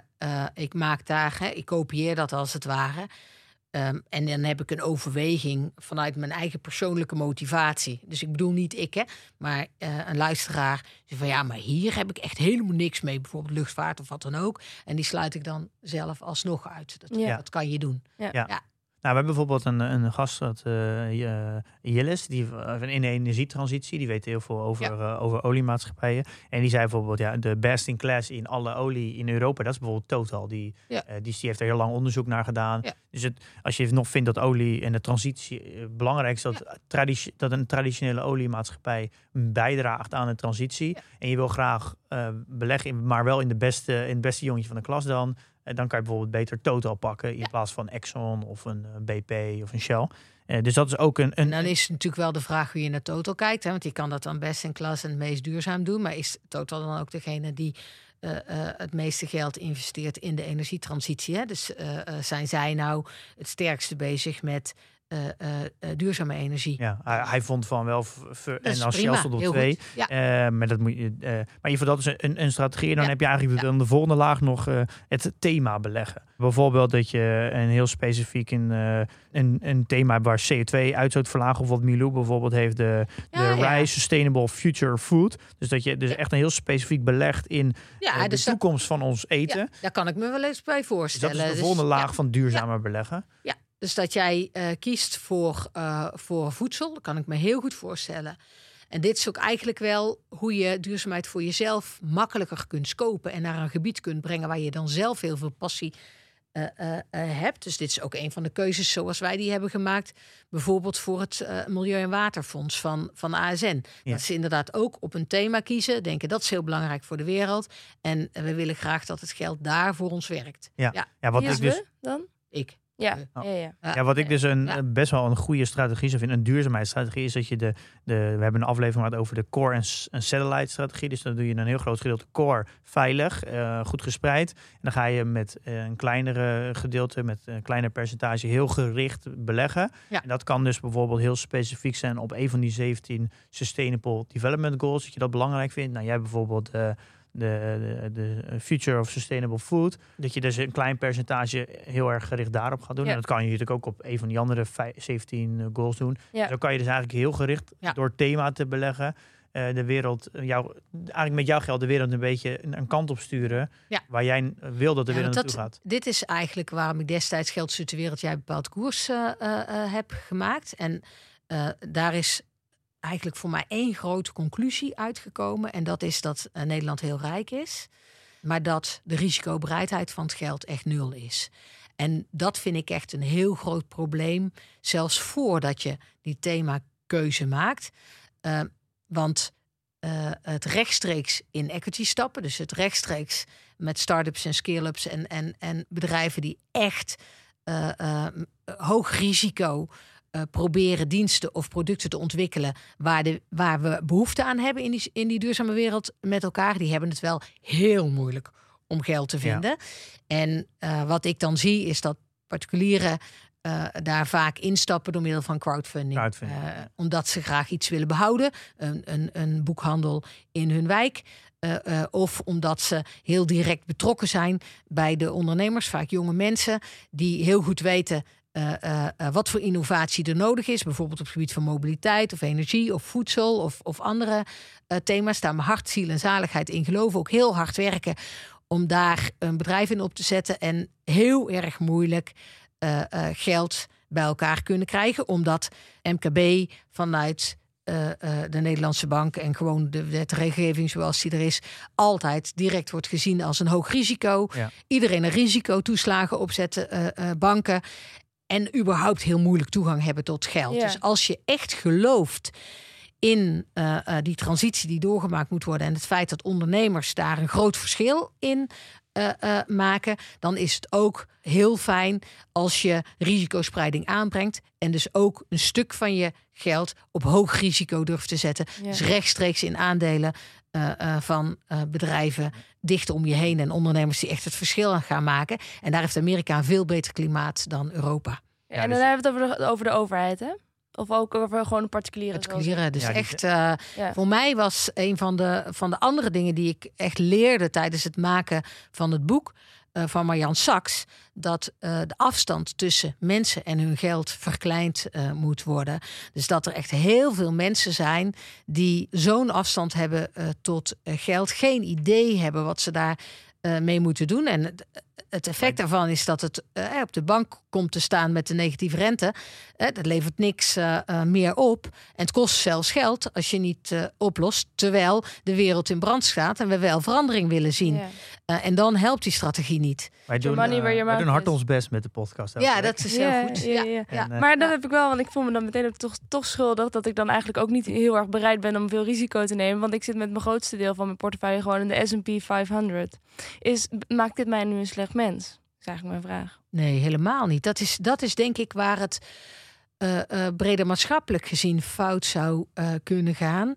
ik kopieer dat als het ware... en dan heb ik een overweging vanuit mijn eigen persoonlijke motivatie. Dus ik bedoel niet ik, hè, maar een luisteraar zegt van ja, maar hier heb ik echt helemaal niks mee. Bijvoorbeeld luchtvaart of wat dan ook. En die sluit ik dan zelf alsnog uit. Dat kan je doen. Ja. Nou, we hebben bijvoorbeeld een gast, Jillis, die in de energietransitie, die weet heel veel over oliemaatschappijen. En die zei bijvoorbeeld, de best in class in alle olie in Europa, dat is bijvoorbeeld Total. Die heeft er heel lang onderzoek naar gedaan. Ja. Dus als je nog vindt dat olie en de transitie belangrijk is, dat een traditionele oliemaatschappij bijdraagt aan de transitie. Ja. En je wil graag beleggen, maar wel in het beste jongetje van de klas dan kan je bijvoorbeeld beter Total pakken in plaats van Exxon of een BP of een Shell. Dus dat is ook een... En dan is het natuurlijk wel de vraag hoe je naar Total kijkt. Hè? Want je kan dat dan best in klas en het meest duurzaam doen. Maar is Total dan ook degene die het meeste geld investeert in de energietransitie? Hè? Dus zijn zij nou het sterkste bezig met duurzame energie? Ja, hij vond van wel en als Shell stond op 2. Maar dat moet je. Maar in ieder geval, dat is een strategie. En dan heb je eigenlijk dan de volgende laag nog het thema beleggen. Bijvoorbeeld dat je een heel specifiek een thema waar CO2-uitstoot verlagen, of wat Milou bijvoorbeeld heeft, de RISE Sustainable Future Food. Dus dat je echt een heel specifiek belegt in de toekomst van ons eten. Ja, daar kan ik me wel eens bij voorstellen. Dus dat is de volgende laag van duurzamer beleggen. Ja. Dus dat jij kiest voor voedsel, dat kan ik me heel goed voorstellen. En dit is ook eigenlijk wel hoe je duurzaamheid voor jezelf makkelijker kunt scopen en naar een gebied kunt brengen waar je dan zelf heel veel passie hebt. Dus dit is ook een van de keuzes zoals wij die hebben gemaakt. Bijvoorbeeld voor het Milieu- en Waterfonds van ASN. Ja. Dat ze inderdaad ook op een thema kiezen. Denken dat is heel belangrijk voor de wereld. En we willen graag dat het geld daar voor ons werkt. Ja, wat ik dus dan? Ik. Ja. Wat ik dus best wel een goede strategie zou vinden, een duurzaamheidsstrategie, is dat je we hebben een aflevering gehad over de core en satellite strategie. Dus dan doe je een heel groot gedeelte core veilig, goed gespreid. En dan ga je met een kleinere gedeelte, met een kleiner percentage heel gericht beleggen. Ja. En dat kan dus bijvoorbeeld heel specifiek zijn op een van die 17 Sustainable Development Goals, dat je dat belangrijk vindt. Nou, jij bijvoorbeeld de Future of Sustainable Food. Dat je dus een klein percentage heel erg gericht daarop gaat doen. Ja. En dat kan je natuurlijk ook op een van die andere 17 goals doen. Ja. Zo kan je dus eigenlijk heel gericht door thema te beleggen de wereld, eigenlijk met jouw geld de wereld een beetje een kant op sturen waar jij wil dat de wereld naartoe gaat. Dit is eigenlijk waarom ik destijds Geld Stuurt de Wereld, jij bepaald koers heb gemaakt. En daar is eigenlijk voor mij 1 grote conclusie uitgekomen. En dat is dat Nederland heel rijk is. Maar dat de risicobereidheid van het geld echt 0 is. En dat vind ik echt een heel groot probleem. Zelfs voordat je die themakeuze maakt. Want het rechtstreeks in equity stappen. Dus het rechtstreeks met start-ups en scale-ups en bedrijven die echt hoog risico proberen diensten of producten te ontwikkelen waar we behoefte aan hebben in die duurzame wereld met elkaar. Die hebben het wel heel moeilijk om geld te vinden. Ja. En wat ik dan zie is dat particulieren daar vaak instappen door middel van crowdfunding. Omdat ze graag iets willen behouden. Een boekhandel in hun wijk. Of omdat ze heel direct betrokken zijn bij de ondernemers. Vaak jonge mensen die heel goed weten wat voor innovatie er nodig is. Bijvoorbeeld op het gebied van mobiliteit of energie of voedsel of andere thema's. Daar mijn hart, ziel en zaligheid in geloven. Ook heel hard werken om daar een bedrijf in op te zetten. En heel erg moeilijk geld bij elkaar kunnen krijgen. Omdat MKB vanuit de Nederlandse bank en gewoon de wetgeving zoals die er is, altijd direct wordt gezien als een hoog risico. Ja. Iedereen een risicotoeslagen opzetten, banken. En überhaupt heel moeilijk toegang hebben tot geld. Ja. Dus als je echt gelooft in die transitie die doorgemaakt moet worden en het feit dat ondernemers daar een groot verschil in maken, dan is het ook heel fijn als je risicospreiding aanbrengt en dus ook een stuk van je geld op hoog risico durft te zetten. Ja. Dus rechtstreeks in aandelen van bedrijven dicht om je heen en ondernemers die echt het verschil gaan maken. En daar heeft Amerika een veel beter klimaat dan Europa. Ja, en dan hebben we het over de overheid, hè? Of ook over gewoon een particuliere. Dus echt, voor mij was een van de andere dingen die ik echt leerde tijdens het maken van het boek van Marjan Saks, dat de afstand tussen mensen en hun geld verkleind moet worden. Dus dat er echt heel veel mensen zijn die zo'n afstand hebben tot geld, geen idee hebben wat ze daar mee moeten doen. En het effect daarvan is dat het op de bank komt te staan met de negatieve rente. Dat levert niks meer op. En het kost zelfs geld als je niet oplost. Terwijl de wereld in brand staat en we wel verandering willen zien. Ja. En dan helpt die strategie niet. Wij doen hard ons best met de podcast. Ja, dat is heel goed. Ja. Maar dat heb ik wel, want ik voel me dan meteen toch schuldig dat ik dan eigenlijk ook niet heel erg bereid ben om veel risico te nemen. Want ik zit met mijn grootste deel van mijn portefeuille gewoon in de S&P 500. Maakt dit mij nu een slecht mens? Dat is eigenlijk mijn vraag. Nee, helemaal niet. Dat is denk ik waar het breder maatschappelijk gezien fout zou kunnen gaan.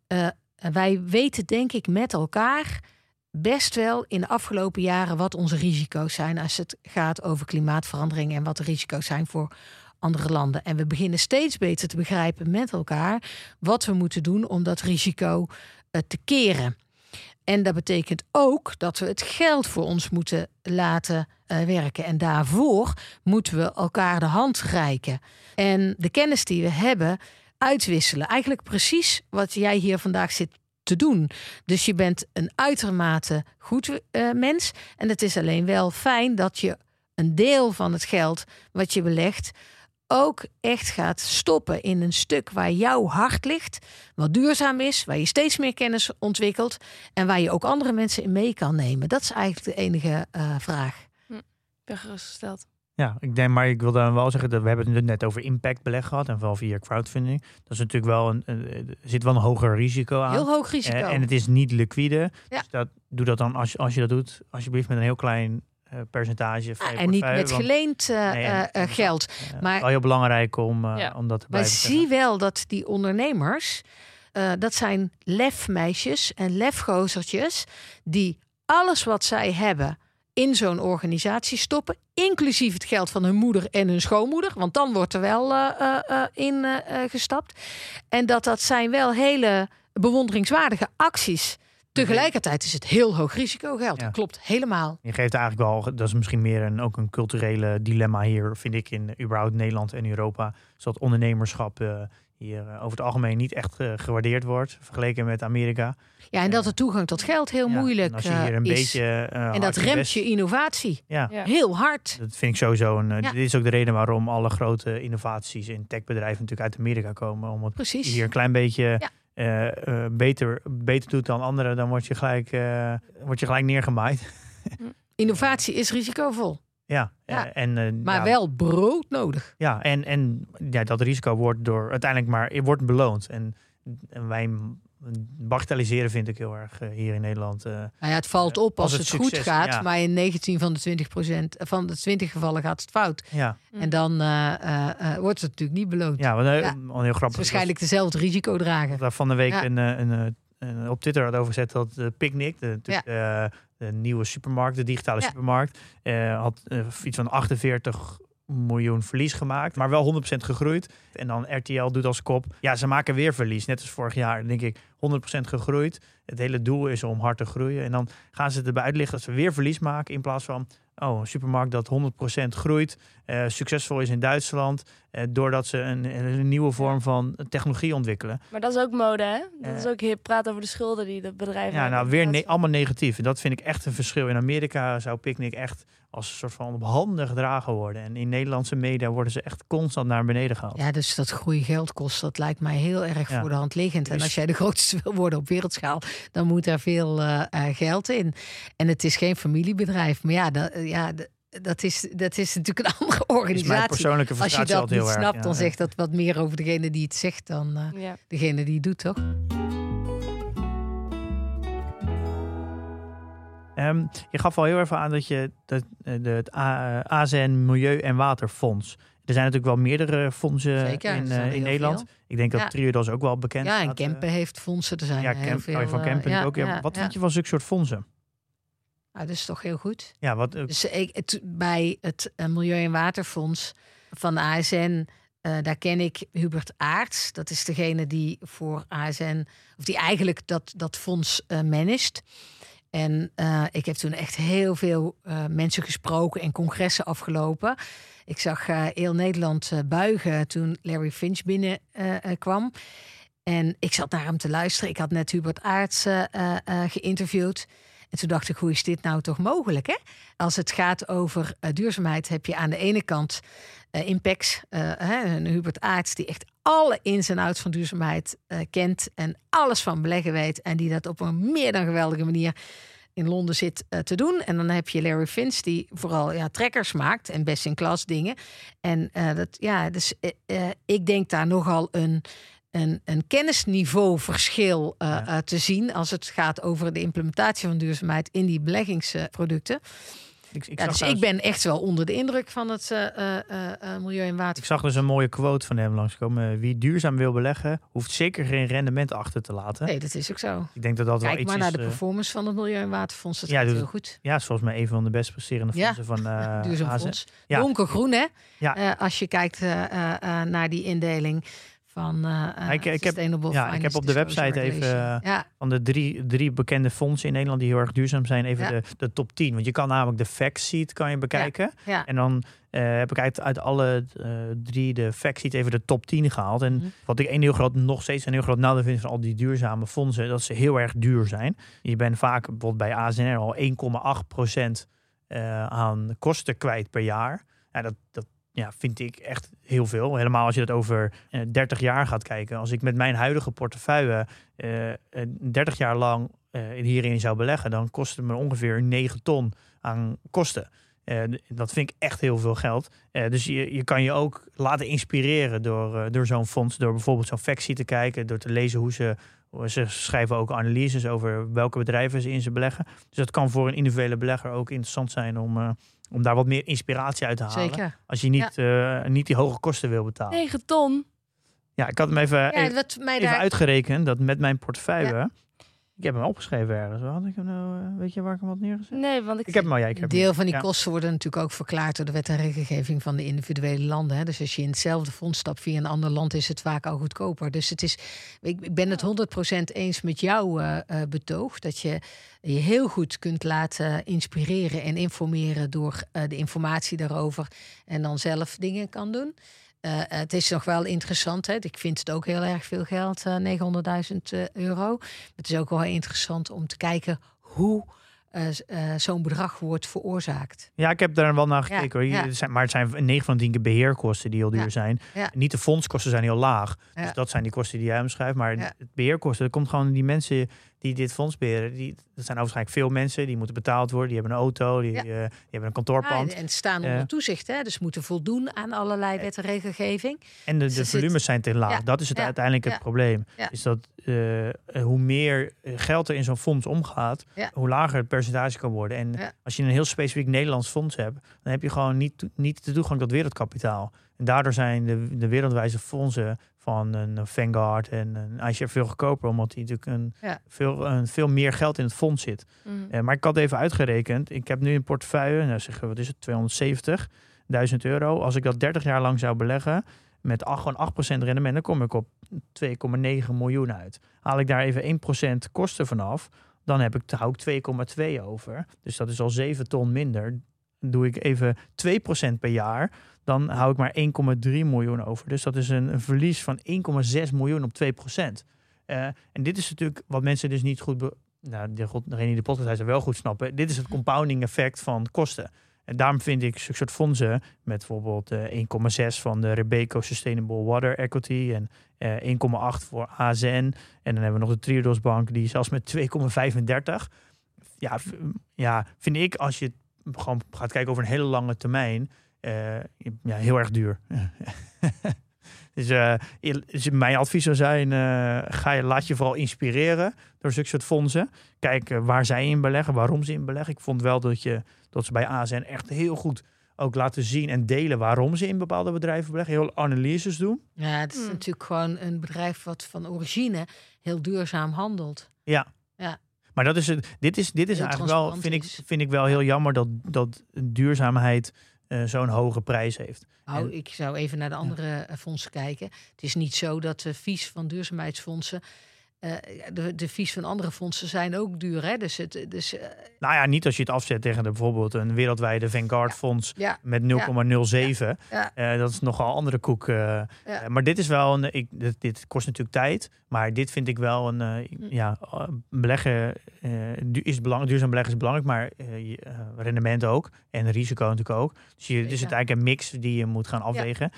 Wij weten denk ik met elkaar best wel in de afgelopen jaren wat onze risico's zijn als het gaat over klimaatverandering en wat de risico's zijn voor andere landen. En we beginnen steeds beter te begrijpen met elkaar wat we moeten doen om dat risico te keren. En dat betekent ook dat we het geld voor ons moeten laten werken. En daarvoor moeten we elkaar de hand reiken. En de kennis die we hebben uitwisselen. Eigenlijk precies wat jij hier vandaag zit te doen. Dus je bent een uitermate goed mens. En het is alleen wel fijn dat je een deel van het geld wat je belegt ook echt gaat stoppen in een stuk waar jouw hart ligt, wat duurzaam is, waar je steeds meer kennis ontwikkelt en waar je ook andere mensen in mee kan nemen. Dat is eigenlijk de enige vraag. Vind ben gerustgesteld. Ja, ik wil dan wel zeggen dat we hebben het net over impactbeleg gehad en wel via crowdfunding. Dat is natuurlijk wel er zit wel een hoger risico aan. Heel hoog risico. En het is niet liquide. Ja. Dus doe dat dan als je dat doet, alsjeblieft met een heel klein percentage. En niet met geleend geld. Maar wel heel belangrijk om dat te blijven. Maar zie wel dat die ondernemers, dat zijn lefmeisjes en lefgozertjes die alles wat zij hebben in zo'n organisatie stoppen, inclusief het geld van hun moeder en hun schoonmoeder, want dan wordt er wel in gestapt. En dat zijn wel hele bewonderingswaardige acties. Tegelijkertijd is het heel hoog risico geld. Ja. Dat klopt helemaal. Je geeft eigenlijk wel, dat is misschien meer ook een culturele dilemma hier, vind ik, in überhaupt Nederland en Europa. Zodat ondernemerschap hier over het algemeen niet echt gewaardeerd wordt, vergeleken met Amerika. Ja, en dat de toegang tot geld heel moeilijk en als je hier een is. Beetje, en dat remt je innovatie. Ja. Heel hard. Dat vind ik sowieso. Dit is ook de reden waarom alle grote innovaties in techbedrijven natuurlijk uit Amerika komen. Omdat je hier een klein beetje beter doet dan anderen, dan word je gelijk neergemaaid. Innovatie is risicovol. Ja. Maar wel broodnodig. Ja, en dat risico wordt uiteindelijk wordt beloond. En wij bagatelliseren vind ik heel erg hier in Nederland. Het valt op als het goed gaat, ja. Maar in 19 van de 20% van de 20 gevallen gaat het fout. Ja. En dan wordt het natuurlijk niet beloond. Ja, wat heel grappig. Waarschijnlijk dezelfde risico dragen. Daar van de week op Twitter had over gezet dat Picnic, de nieuwe supermarkt, de digitale supermarkt, had iets van 48 miljoen verlies gemaakt, maar wel 100% gegroeid. En dan RTL doet als kop, ze maken weer verlies, net als vorig jaar. Dan denk ik, 100% gegroeid. Het hele doel is om hard te groeien. En dan gaan ze erbij uitlichten dat ze weer verlies maken in plaats van een supermarkt dat 100% groeit, succesvol is in Duitsland, doordat ze een nieuwe vorm van technologie ontwikkelen. Maar dat is ook mode, hè? Dat is ook hip. Praat over de schulden die de bedrijven hebben. Allemaal negatief. En dat vind ik echt een verschil. In Amerika zou Picnic echt als een soort van op handen gedragen worden. En in Nederlandse media worden ze echt constant naar beneden gehaald. Ja, dus dat groei geld kost, dat lijkt mij heel erg voor de hand liggend. En als jij de grootste wil worden op wereldschaal, dan moet daar veel geld in. En het is geen familiebedrijf. Maar dat is natuurlijk een andere organisatie. Mijn persoonlijke als je dat niet snapt, erg, dan zegt dat wat meer over degene die het zegt dan degene die het doet, toch? Je gaf al heel even aan dat het ASN Milieu- en Waterfonds. Er zijn natuurlijk wel meerdere fondsen in Nederland. Veel. Ik denk dat Triodos ook wel bekend is. Ja, en Kempen heeft fondsen. Er zijn heel veel. Van Kempen ook. Wat vind je van zulke soort fondsen? Nou, dat is toch heel goed. Ja, Dus bij het Milieu- en Waterfonds van de ASN, daar ken ik Hubert Aerts. Dat is degene die voor ASN, of die eigenlijk dat fonds managt. En ik heb toen echt heel veel mensen gesproken en congressen afgelopen. Ik zag heel Nederland buigen toen Larry Finch binnenkwam. En ik zat naar hem te luisteren. Ik had net Hubert Aerts geïnterviewd. En toen dacht ik, hoe is dit nou toch mogelijk? Hè? Als het gaat over duurzaamheid heb je aan de ene kant Impex. Een Hubert Aerts die echt alle ins en outs van duurzaamheid kent. En alles van beleggen weet. En die dat op een meer dan geweldige manier in Londen zit te doen. En dan heb je Larry Finch die vooral trekkers maakt. En best in klas dingen. En dus ik denk daar nogal een kennisniveauverschil te zien als het gaat over de implementatie van duurzaamheid in die beleggingsproducten. Ik ben echt wel onder de indruk van het milieu en water. Ik zag dus een mooie quote van hem langskomen. Wie duurzaam wil beleggen, hoeft zeker geen rendement achter te laten. Nee, dat is ook zo. Ik denk dat wel iets is. Kijk maar naar de performance van het Milieu- en Waterfonds. Dat gaat heel goed. Ja, het is volgens mij een van de best presterende fondsen van duurzaam fonds. Donkergroen, hè? Ja. Als je kijkt naar die indeling van ik heb op de website even van de drie bekende fondsen in Nederland die heel erg duurzaam zijn, even de top 10. Want je kan namelijk de factsheet kan je bekijken. Ja. En dan heb ik uit alle drie de factsheet even de top 10 gehaald. En wat ik nog steeds een heel groot nadeel vind van al die duurzame fondsen, dat ze heel erg duur zijn. Je bent vaak bijvoorbeeld bij ASNR al 1,8% aan kosten kwijt per jaar. Ja, dat vind ik echt heel veel. Helemaal als je dat over 30 jaar gaat kijken. Als ik met mijn huidige portefeuille 30 jaar lang hierin zou beleggen, dan kost het me ongeveer 9 ton aan kosten. Dat vind ik echt heel veel geld. Dus je kan je ook laten inspireren door zo'n fonds. Door bijvoorbeeld zo'n factsheet te kijken. Door te lezen hoe ze schrijven ook analyses over welke bedrijven ze in ze beleggen. Dus dat kan voor een individuele belegger ook interessant zijn om daar wat meer inspiratie uit te halen. Zeker. Als je niet die hoge kosten wil betalen. 9 ton. Ja, ik had hem even uitgerekend dat met mijn portefeuille... Ja. Ik heb hem opgeschreven ergens. Had ik hem nou, weet je waar ik hem had neergezet? Nee, want ik heb hem al. Een deel van die kosten worden natuurlijk ook verklaard door de wet en regelgeving van de individuele landen. Hè. Dus als je in hetzelfde fonds stapt via een ander land, is het vaak al goedkoper. Dus het is, ik ben het 100% eens met jouw betoog. Dat je heel goed kunt laten inspireren en informeren door de informatie daarover. En dan zelf dingen kan doen. Het is nog wel interessant. Hè? Ik vind het ook heel erg veel geld, €900.000. Het is ook wel interessant om te kijken hoe zo'n bedrag wordt veroorzaakt. Ja, ik heb daar wel naar gekeken. Ja. Maar het zijn 9 van 10 keer beheerkosten die heel duur zijn. Ja. Niet de fondskosten zijn heel laag. Ja. Dus dat zijn die kosten die jij omschrijft. Maar het beheerkosten, dat komt gewoon die mensen die dit fonds beheren. Dat zijn waarschijnlijk veel mensen. Die moeten betaald worden. Die hebben een auto. Die hebben een kantoorpand. En staan onder toezicht. Hè? Dus moeten voldoen aan allerlei wet en regelgeving. En de volumes zijn te laag. Dat is uiteindelijk het probleem. Ja. Is dat hoe meer geld er in zo'n fonds omgaat, hoe lager het percentage kan worden. En als je een heel specifiek Nederlands fonds hebt, dan heb je gewoon niet de toegang tot wereldkapitaal. En daardoor zijn de wereldwijze fondsen van een Vanguard en een iShare veel goedkoper, omdat die natuurlijk veel meer geld in het fonds zit. Maar ik had even uitgerekend. Ik heb nu een portefeuille, wat is het, €270.000. Als ik dat 30 jaar lang zou beleggen, met 8% rendement, dan kom ik op 2,9 miljoen uit. Haal ik daar even 1% kosten vanaf, dan hou ik 2,2 over. Dus dat is al 7 ton minder. Doe ik even 2% per jaar, dan hou ik maar 1,3 miljoen over. Dus dat is een verlies van 1,6 miljoen op 2%. En dit is natuurlijk wat mensen dus niet goed... degene die de podcast wel goed snappen. Dit is het compounding effect van kosten. En daarom vind ik zo'n soort fondsen met bijvoorbeeld 1,6 van de Robeco Sustainable Water Equity en 1,8 voor ASN. En dan hebben we nog de Triodos Bank die zelfs met 2,35. Ja, vind ik als je gewoon gaat kijken over een hele lange termijn, heel erg duur. Dus mijn advies zou zijn, laat je vooral inspireren door zulke soort fondsen. Kijk waar zij in beleggen, waarom ze in beleggen. Ik vond wel dat ze bij ASN echt heel goed ook laten zien en delen waarom ze in bepaalde bedrijven beleggen. Heel analyses doen. Ja, het is natuurlijk gewoon een bedrijf wat van origine heel duurzaam handelt. Ja. Maar dat is dit is eigenlijk wel, vind ik wel heel jammer dat duurzaamheid zo'n hoge prijs heeft. Ik zou even naar de andere fondsen kijken. Het is niet zo dat de fees van duurzaamheidsfondsen, de fees van andere fondsen zijn ook duur. Hè? Nou ja, niet als je het afzet tegen bijvoorbeeld een wereldwijde Vanguard fonds met 0,07. Dat is nogal andere koek. Maar dit is wel dit kost natuurlijk tijd. Maar dit vind ik wel beleggen is belangrijk. Duurzaam beleggen is belangrijk, maar rendement ook. En risico natuurlijk ook. Dus het is eigenlijk een mix die je moet gaan afwegen.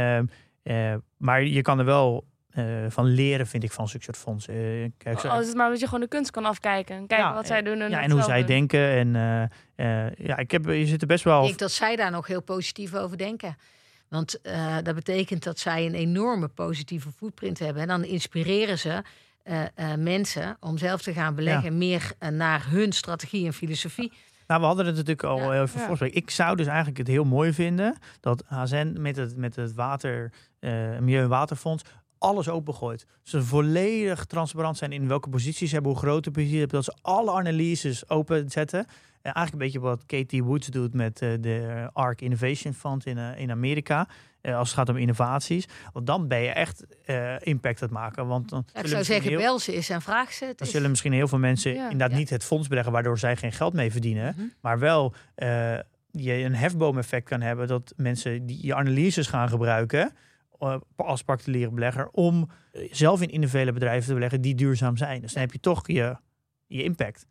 Maar je kan er wel van leren, vind ik, van zulke soort fondsen. Kijk, is het maar dat je gewoon de kunst kan afkijken. Kijken wat zij doen. En hoe zij denken. En je zit er best wel... Ik denk dat zij daar nog heel positief over denken. Want dat betekent dat zij een enorme positieve footprint hebben. En dan inspireren ze mensen om zelf te gaan beleggen meer naar hun strategie en filosofie. Nou, we hadden het natuurlijk al even voorgesproken. Ik zou dus eigenlijk het heel mooi vinden dat HSN met het Milieu- en Waterfonds alles opengooit. Ze volledig transparant zijn in welke posities ze hebben, hoe groot de posities hebben, dat ze alle analyses openzetten. Eigenlijk een beetje wat Katie Woods doet met de ARK Innovation Fund in Amerika. Als het gaat om innovaties. Want dan ben je echt impact aan het maken. Want dan ik zou zeggen, bel ze eens en vraag ze het. Dan zullen misschien heel veel mensen inderdaad niet het fonds beleggen, waardoor zij geen geld mee verdienen. Maar wel je een hefboom-effect kan hebben dat mensen die je analyses gaan gebruiken als particuliere belegger om zelf in individuele bedrijven te beleggen die duurzaam zijn. Dus dan heb je toch je impact.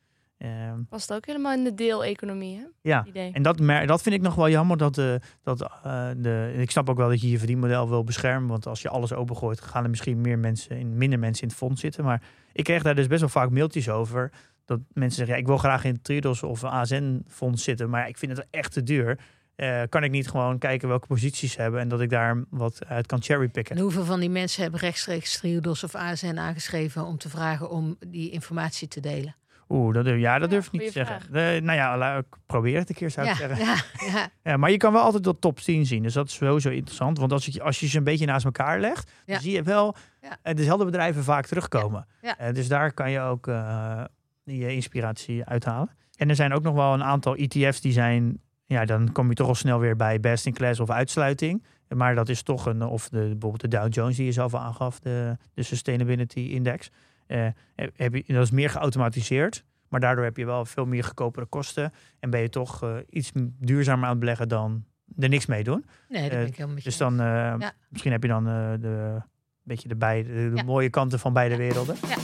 Past ook helemaal in de deeleconomie, hè? Ja, en dat vind ik nog wel jammer. Ik snap ook wel dat je je verdienmodel wil beschermen. Want als je alles opengooit, gaan er misschien minder mensen in het fonds zitten. Maar ik kreeg daar dus best wel vaak mailtjes over. Dat mensen zeggen, ik wil graag in het Triodos of ASN-fonds zitten. Maar ik vind het echt te duur. Kan ik niet gewoon kijken welke posities ze hebben en dat ik daar wat uit kan cherrypicken. En hoeveel van die mensen hebben rechtstreeks Triodos of ASN aangeschreven om te vragen om die informatie te delen? Dat durf ik niet te zeggen. Ik probeer het een keer, zou ik zeggen. Ja, maar je kan wel altijd de top 10 zien. Dus dat is sowieso interessant. Want als je ze een beetje naast elkaar legt, dan zie je wel dezelfde bedrijven vaak terugkomen. Ja. Dus daar kan je ook je inspiratie uithalen. En er zijn ook nog wel een aantal ETF's die zijn... Ja, dan kom je toch al snel weer bij best in class of uitsluiting. Maar dat is toch bijvoorbeeld de Dow Jones die je zelf al aangaf, de Sustainability Index. Dat is meer geautomatiseerd, maar daardoor heb je wel veel meer goedkopere kosten. En ben je toch iets duurzamer aan het beleggen dan er niks mee doen. Nee, dat ben ik helemaal met je. Dus dan misschien heb je dan de mooie kanten van beide werelden. Ja.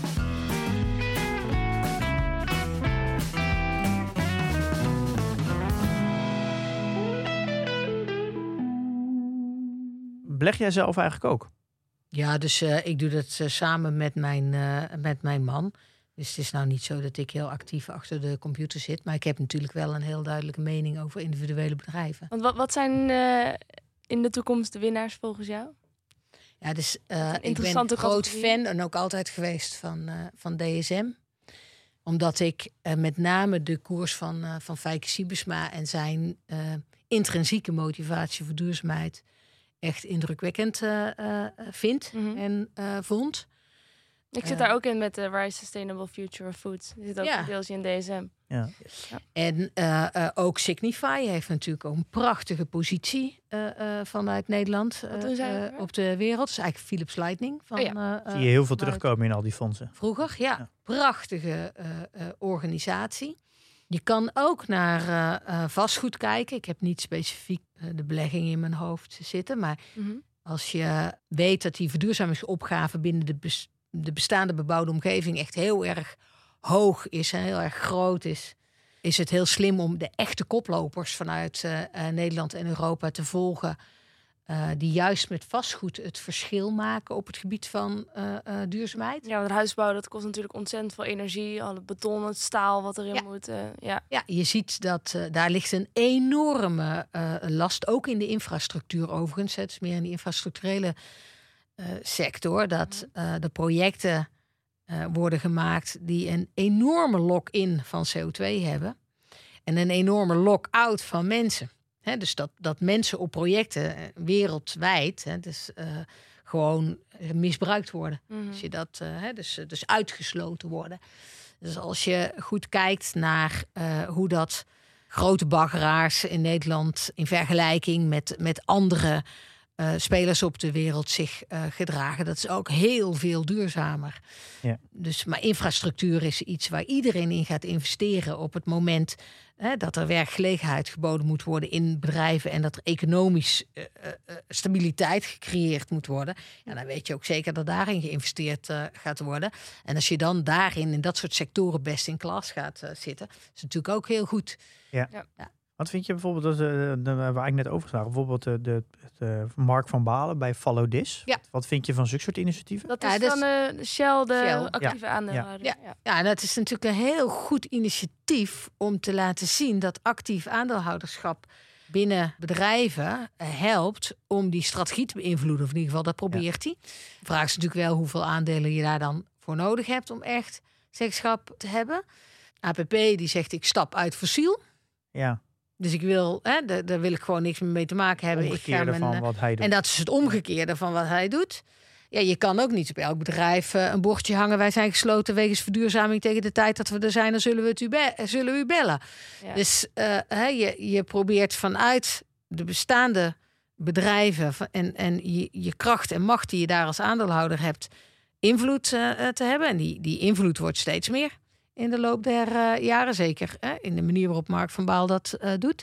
Beleg jij zelf eigenlijk ook? Ja, dus ik doe dat samen met mijn man. Dus het is nou niet zo dat ik heel actief achter de computer zit. Maar ik heb natuurlijk wel een heel duidelijke mening over individuele bedrijven. Want wat zijn in de toekomst de winnaars volgens jou? Ja, dus ik ben een groot fan en ook altijd geweest van DSM. Omdat ik met name de koers van Feike Sijbesma en zijn intrinsieke motivatie voor duurzaamheid echt indrukwekkend vind en vond. Ik zit daar ook in met de Rise Sustainable Future of Food. Die zit ook deels in DSM. Ja. En ook Signify heeft natuurlijk ook een prachtige positie vanuit Nederland op de wereld. Dat is eigenlijk Philips Lighting. Zie je heel veel terugkomen in al die fondsen. Vroeger, prachtige organisatie. Je kan ook naar vastgoed kijken. Ik heb niet specifiek de belegging in mijn hoofd zitten. Maar als je weet dat die verduurzamingsopgave binnen de bestaande bebouwde omgeving echt heel erg hoog is en heel erg groot is het heel slim om de echte koplopers vanuit Nederland en Europa te volgen. Die juist met vastgoed het verschil maken op het gebied van duurzaamheid. Ja, want huisbouw, dat kost natuurlijk ontzettend veel energie. Al het beton, het staal wat erin moet. Ja, je ziet dat daar ligt een enorme last. Ook in de infrastructuur overigens. Het is meer in de infrastructurele sector. Dat de projecten worden gemaakt die een enorme lock-in van CO2 hebben. En een enorme lock-out van mensen. Dus dat mensen op projecten wereldwijd gewoon misbruikt worden. Als je dat, dus uitgesloten worden. Dus als je goed kijkt naar hoe dat grote baggeraars in Nederland in vergelijking met andere spelers op de wereld zich gedragen, dat is ook heel veel duurzamer. Ja. Maar infrastructuur is iets waar iedereen in gaat investeren op het moment dat er werkgelegenheid geboden moet worden in bedrijven en dat er economisch stabiliteit gecreëerd moet worden. Ja, dan weet je ook zeker dat daarin geïnvesteerd gaat worden. En als je dan daarin in dat soort sectoren best in klas gaat zitten, is natuurlijk ook heel goed. Ja. Wat vind je bijvoorbeeld, waar ik net over zag, bijvoorbeeld de Mark van Balen bij Follow This? Ja. Wat vind je van zulke soort initiatieven? Dat is van Shell, de actieve aandeelhouder. Ja, dat is natuurlijk een heel goed initiatief om te laten zien dat actief aandeelhouderschap binnen bedrijven helpt om die strategie te beïnvloeden. Of in ieder geval, dat probeert hij. De vraag is natuurlijk wel hoeveel aandelen je daar dan voor nodig hebt om echt zeggenschap te hebben. APP die zegt ik stap uit fossiel. Ja. Dus ik wil, daar wil ik gewoon niks meer mee te maken hebben. Omgekeerde van wat hij doet. En dat is het omgekeerde van wat hij doet. Ja, je kan ook niet op elk bedrijf een bordje hangen. Wij zijn gesloten wegens verduurzaming. Tegen de tijd dat we er zijn, dan zullen we u bellen. Ja. Dus je probeert vanuit de bestaande bedrijven en je kracht en macht die je daar als aandeelhouder hebt, invloed te hebben. En die invloed wordt steeds meer in de loop der jaren, zeker in de manier waarop Mark van Baal dat doet.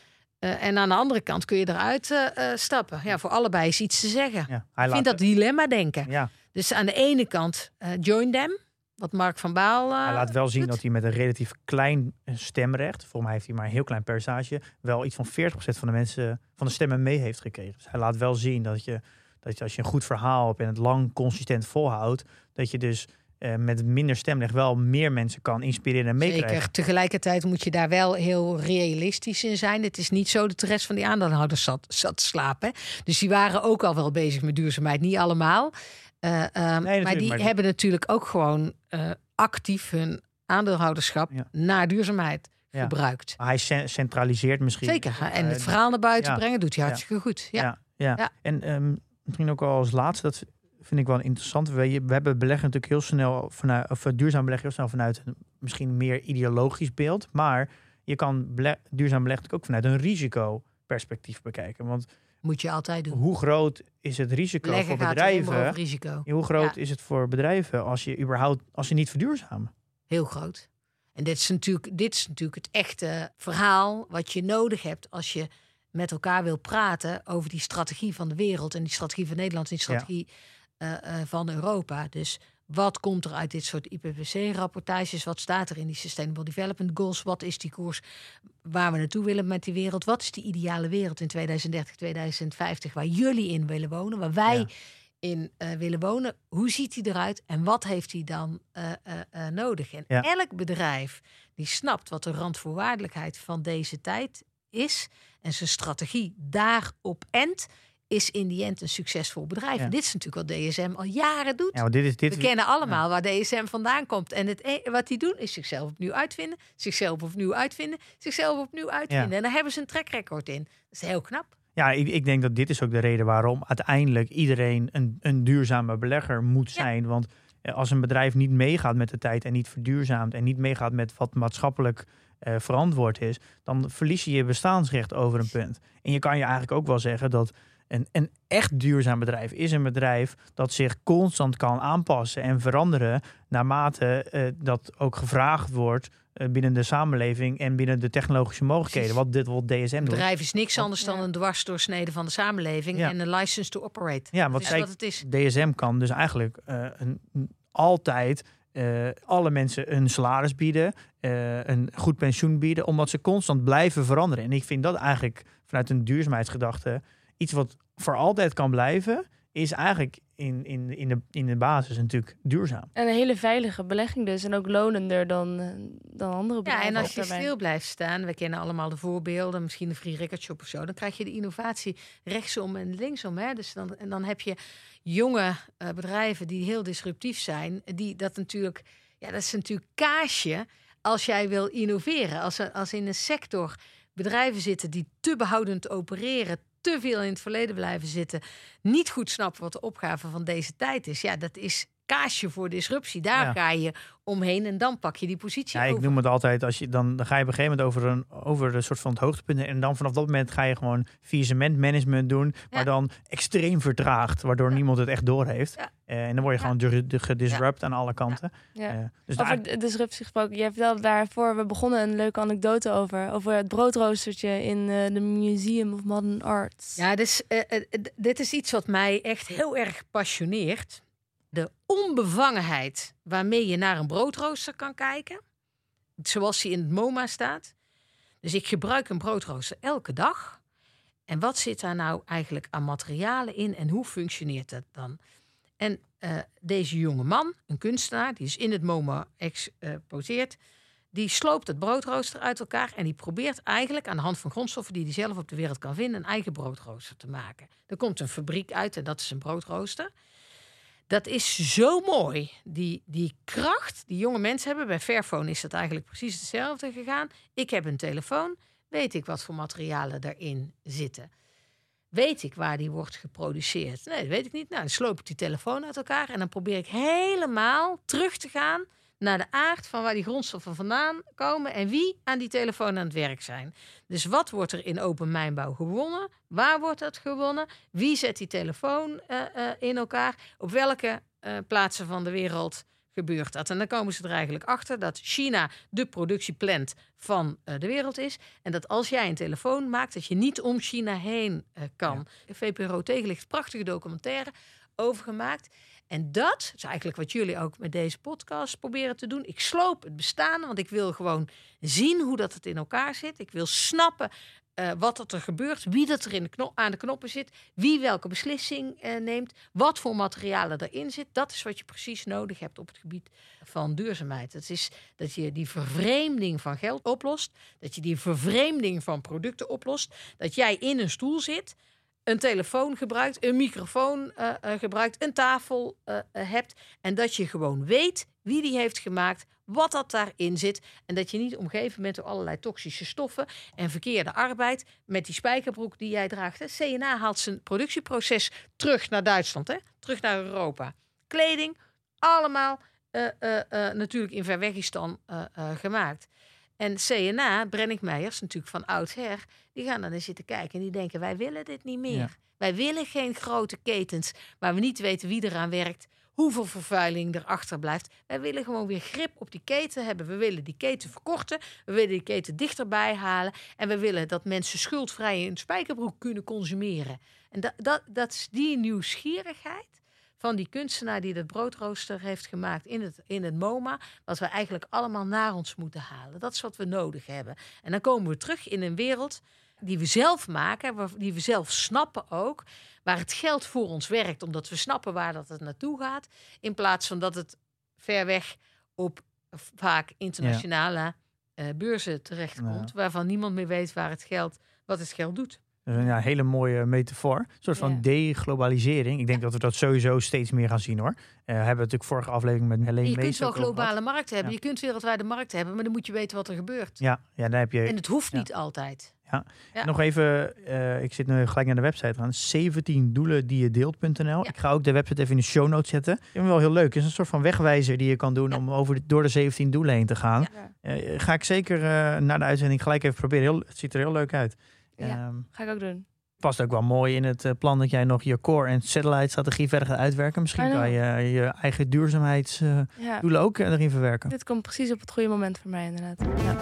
En aan de andere kant kun je eruit stappen. Ja, voor allebei is iets te zeggen. Ja, ik vind dat dilemma denken. Ja. Dus aan de ene kant join them. wat Mark van Baal hij laat wel zien doet. dat hij met een relatief klein stemrecht, volgens mij heeft hij maar een heel klein percentage, wel iets van 40% van de mensen van de stemmen mee heeft gekregen. Dus hij laat wel zien dat je als je een goed verhaal hebt en het lang consistent volhoudt, dat je dus met minder stemrecht wel meer mensen kan inspireren en meekrijgen. Zeker. Tegelijkertijd moet je daar wel heel realistisch in zijn. Het is niet zo dat de rest van die aandeelhouders zat te slapen. Hè? Dus die waren ook al wel bezig met duurzaamheid. Niet allemaal. Maar die hebben natuurlijk ook gewoon actief hun aandeelhouderschap naar duurzaamheid gebruikt. Maar hij centraliseert misschien. Zeker. En het verhaal naar buiten brengen doet hij hartstikke goed. Ja. En misschien ook al als laatste, dat vind ik wel interessant. We hebben beleggen natuurlijk heel snel duurzaam beleggen heel snel vanuit een misschien meer ideologisch beeld. Maar je kan duurzaam beleggen ook vanuit een risicoperspectief bekijken. Want moet je altijd doen. Hoe groot is het risico beleggen voor bedrijven? Risico. Hoe groot is het voor bedrijven als je niet verduurzamen? Heel groot. En dit is natuurlijk het echte verhaal wat je nodig hebt als je met elkaar wil praten over die strategie van de wereld en die strategie van Nederland en die strategie van Europa. Dus wat komt er uit dit soort IPCC-rapportages? Wat staat er in die Sustainable Development Goals? Wat is die koers waar we naartoe willen met die wereld? Wat is die ideale wereld in 2030, 2050 waar jullie in willen wonen? Waar wij in willen wonen? Hoe ziet die eruit? En wat heeft hij dan nodig? En elk bedrijf die snapt wat de randvoorwaardelijkheid van deze tijd is en zijn strategie daarop endt, is in die end een succesvol bedrijf. Ja. En dit is natuurlijk wat DSM al jaren doet. Ja, we kennen allemaal waar DSM vandaan komt. En wat die doen is zichzelf opnieuw uitvinden. En daar hebben ze een track record in. Dat is heel knap. Ja, ik denk dat dit is ook de reden waarom uiteindelijk iedereen een duurzame belegger moet zijn. Want als een bedrijf niet meegaat met de tijd en niet verduurzaamt en niet meegaat met wat maatschappelijk verantwoord is, dan verlies je je bestaansrecht over een punt. En je kan je eigenlijk ook wel zeggen dat een echt duurzaam bedrijf is een bedrijf dat zich constant kan aanpassen en veranderen naarmate dat ook gevraagd wordt binnen de samenleving en binnen de technologische mogelijkheden. Wat DSM doet. Een bedrijf is niks anders dan een dwarsdoorsnede van de samenleving en een license to operate. Ja, wat het is. DSM kan dus eigenlijk altijd alle mensen een salaris bieden, een goed pensioen bieden, omdat ze constant blijven veranderen. En ik vind dat eigenlijk vanuit een duurzaamheidsgedachte iets wat voor altijd kan blijven, is eigenlijk in de basis natuurlijk duurzaam. En een hele veilige belegging dus. En ook lonender dan andere bedrijven. Ja, en als je stil blijft staan, we kennen allemaal de voorbeelden, misschien een free record shop of zo, dan krijg je de innovatie rechtsom en linksom. Hè? Dus dan heb je jonge bedrijven die heel disruptief zijn, dat is natuurlijk kaasje als jij wil innoveren. Als in een sector bedrijven zitten die te behoudend opereren, te veel in het verleden blijven zitten, niet goed snappen wat de opgave van deze tijd is. Ja, dat is kaasje voor disruptie. Daar ga je omheen en dan pak je die positie over. Ik noem het altijd, dan ga je op een gegeven moment over de soort van het hoogtepunt en dan vanaf dat moment ga je gewoon faillissementmanagement doen, maar dan extreem vertraagd, waardoor niemand het echt doorheeft. Ja. En dan word je gewoon gedisrupt aan alle kanten. Ja. Dus over disruptie gesproken, jij vertelde daarvoor, we begonnen een leuke anekdote over het broodroostertje in de Museum of Modern Arts. Ja, dus, dit is iets wat mij echt heel erg passioneert. De onbevangenheid waarmee je naar een broodrooster kan kijken, zoals die in het MoMA staat. Dus ik gebruik een broodrooster elke dag. En wat zit daar nou eigenlijk aan materialen in en hoe functioneert dat dan? En deze jonge man, een kunstenaar, die is in het MoMA exposeert, die sloopt het broodrooster uit elkaar en die probeert eigenlijk aan de hand van grondstoffen die hij zelf op de wereld kan vinden, een eigen broodrooster te maken. Er komt een fabriek uit en dat is een broodrooster. Dat is zo mooi. Die kracht die jonge mensen hebben. Bij Fairphone is dat eigenlijk precies hetzelfde gegaan. Ik heb een telefoon. Weet ik wat voor materialen daarin zitten? Weet ik waar die wordt geproduceerd? Nee, dat weet ik niet. Nou, dan sloop ik die telefoon uit elkaar en dan probeer ik helemaal terug te gaan naar de aard van waar die grondstoffen vandaan komen en wie aan die telefoon aan het werk zijn. Dus wat wordt er in open mijnbouw gewonnen? Waar wordt dat gewonnen? Wie zet die telefoon in elkaar? Op welke plaatsen van de wereld gebeurt dat? En dan komen ze er eigenlijk achter dat China de productieplant van de wereld is. En dat als jij een telefoon maakt, dat je niet om China heen kan. VPRO Tegenlicht, prachtige documentaire over gemaakt. En dat is eigenlijk wat jullie ook met deze podcast proberen te doen. Ik sloop het bestaan, want ik wil gewoon zien hoe dat het in elkaar zit. Ik wil snappen wat er gebeurt, wie dat er aan de knoppen zit, wie welke beslissing neemt, wat voor materialen erin zit. Dat is wat je precies nodig hebt op het gebied van duurzaamheid. Het is dat je die vervreemding van geld oplost, dat je die vervreemding van producten oplost, dat jij in een stoel zit, een telefoon gebruikt, een microfoon gebruikt, een tafel hebt en dat je gewoon weet wie die heeft gemaakt, wat dat daarin zit en dat je niet omgeven bent door allerlei toxische stoffen en verkeerde arbeid met die spijkerbroek die jij draagt. Hè. CNA haalt zijn productieproces terug naar Duitsland, hè? Terug naar Europa. Kleding, allemaal natuurlijk in Verwegistan gemaakt. En CNA, Brennick Meijers, natuurlijk van oudsher, die gaan dan eens zitten kijken en die denken, wij willen dit niet meer. Ja. Wij willen geen grote ketens waar we niet weten wie eraan werkt, hoeveel vervuiling erachter blijft. Wij willen gewoon weer grip op die keten hebben. We willen die keten verkorten. We willen die keten dichterbij halen. En we willen dat mensen schuldvrij een spijkerbroek kunnen consumeren. En dat is die nieuwsgierigheid van die kunstenaar die dat broodrooster heeft gemaakt in het MoMA, wat we eigenlijk allemaal naar ons moeten halen. Dat is wat we nodig hebben. En dan komen we terug in een wereld die we zelf maken, die we zelf snappen ook, waar het geld voor ons werkt, omdat we snappen waar dat het naartoe gaat, in plaats van dat het ver weg op vaak internationale beurzen terechtkomt, waarvan niemand meer weet wat het geld doet. Dat is een hele mooie metafoor. Een soort van deglobalisering. Ik denk dat we dat sowieso steeds meer gaan zien, hoor. We hebben natuurlijk vorige aflevering met Helene Mees. Je kunt wel globale markten hebben. Ja. Je kunt wereldwijde markten hebben, maar dan moet je weten wat er gebeurt. Ja, daar heb je. En het hoeft niet altijd. Ja. Nog even, ik zit nu gelijk naar de website gaan. 17 doelen die je deelt.nl. Ja. Ik ga ook de website even in de show notes zetten. Ik vind het wel heel leuk. Het is een soort van wegwijzer die je kan doen om door de 17 doelen heen te gaan. Ja. Ga ik zeker na de uitzending gelijk even proberen. Het ziet er heel leuk uit. Ja, ga ik ook doen. Past ook wel mooi in het plan dat jij nog je core- en satellite-strategie verder gaat uitwerken. Misschien kan je eigen duurzaamheidsdoelen ook erin verwerken. Dit komt precies op het goede moment voor mij, inderdaad. Ja.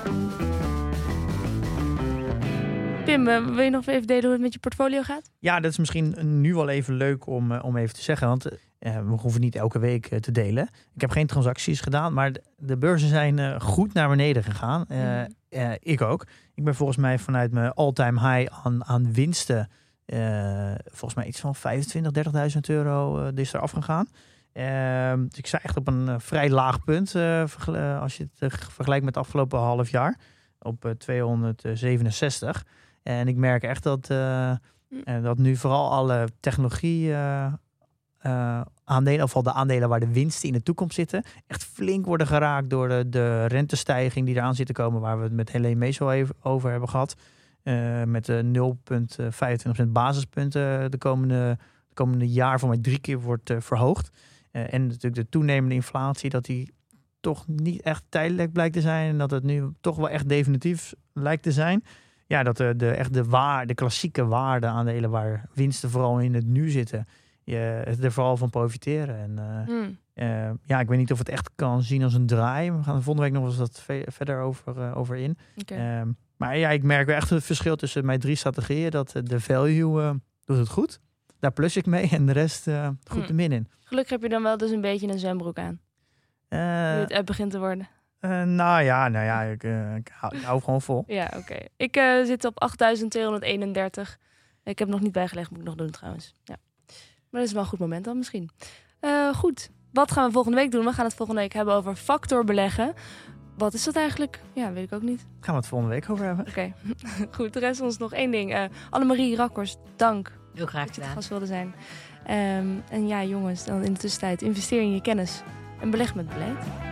Pim, wil je nog even delen hoe het met je portfolio gaat? Ja, dat is misschien nu wel even leuk om even te zeggen. Want we hoeven niet elke week te delen. Ik heb geen transacties gedaan, maar de beurzen zijn goed naar beneden gegaan. Ik ook. Ik ben volgens mij vanuit mijn all-time high aan winsten, volgens mij iets van 25.000, 30.000 euro is er afgegaan. Dus ik sta echt op een vrij laag punt als je het vergelijkt met het afgelopen half jaar. Op 267. En ik merk echt dat nu vooral alle technologie aandelen, of al de aandelen waar de winsten in de toekomst zitten, echt flink worden geraakt door de rentestijging die eraan zit te komen, waar we het met Helene Mees al even over hebben gehad. Met de 0,25% basispunten de komende jaar voor mij 3 keer wordt verhoogd. En natuurlijk de toenemende inflatie, dat die toch niet echt tijdelijk blijkt te zijn en dat het nu toch wel echt definitief lijkt te zijn. Ja, dat de klassieke waardeaandelen waar winsten vooral in het nu zitten, je er vooral van profiteren. En ik weet niet of het echt kan zien als een draai. We gaan de volgende week nog eens wat verder over in. Okay. Maar ja, ik merk wel echt het verschil tussen mijn 3 strategieën. Dat de value doet het goed. Daar plus ik mee en de rest goed de min in. Gelukkig heb je dan wel dus een beetje een zwembroek aan. Nu het app begint te worden. Ik hou gewoon vol. Ja, oké. Ik zit op 8.231. Ik heb nog niet bijgelegd, moet ik nog doen trouwens. Ja. Maar dat is wel een goed moment dan misschien. Goed, wat gaan we volgende week doen? We gaan het volgende week hebben over factorbeleggen. Wat is dat eigenlijk? Ja, weet ik ook niet. Gaan we het volgende week over hebben. Oké. Goed, er rest ons nog 1 ding. Annemarie Rakkers, dank. Heel graag dat je het gast wilde zijn. En ja, jongens, dan in de tussentijd investeer in je kennis en beleg met beleid.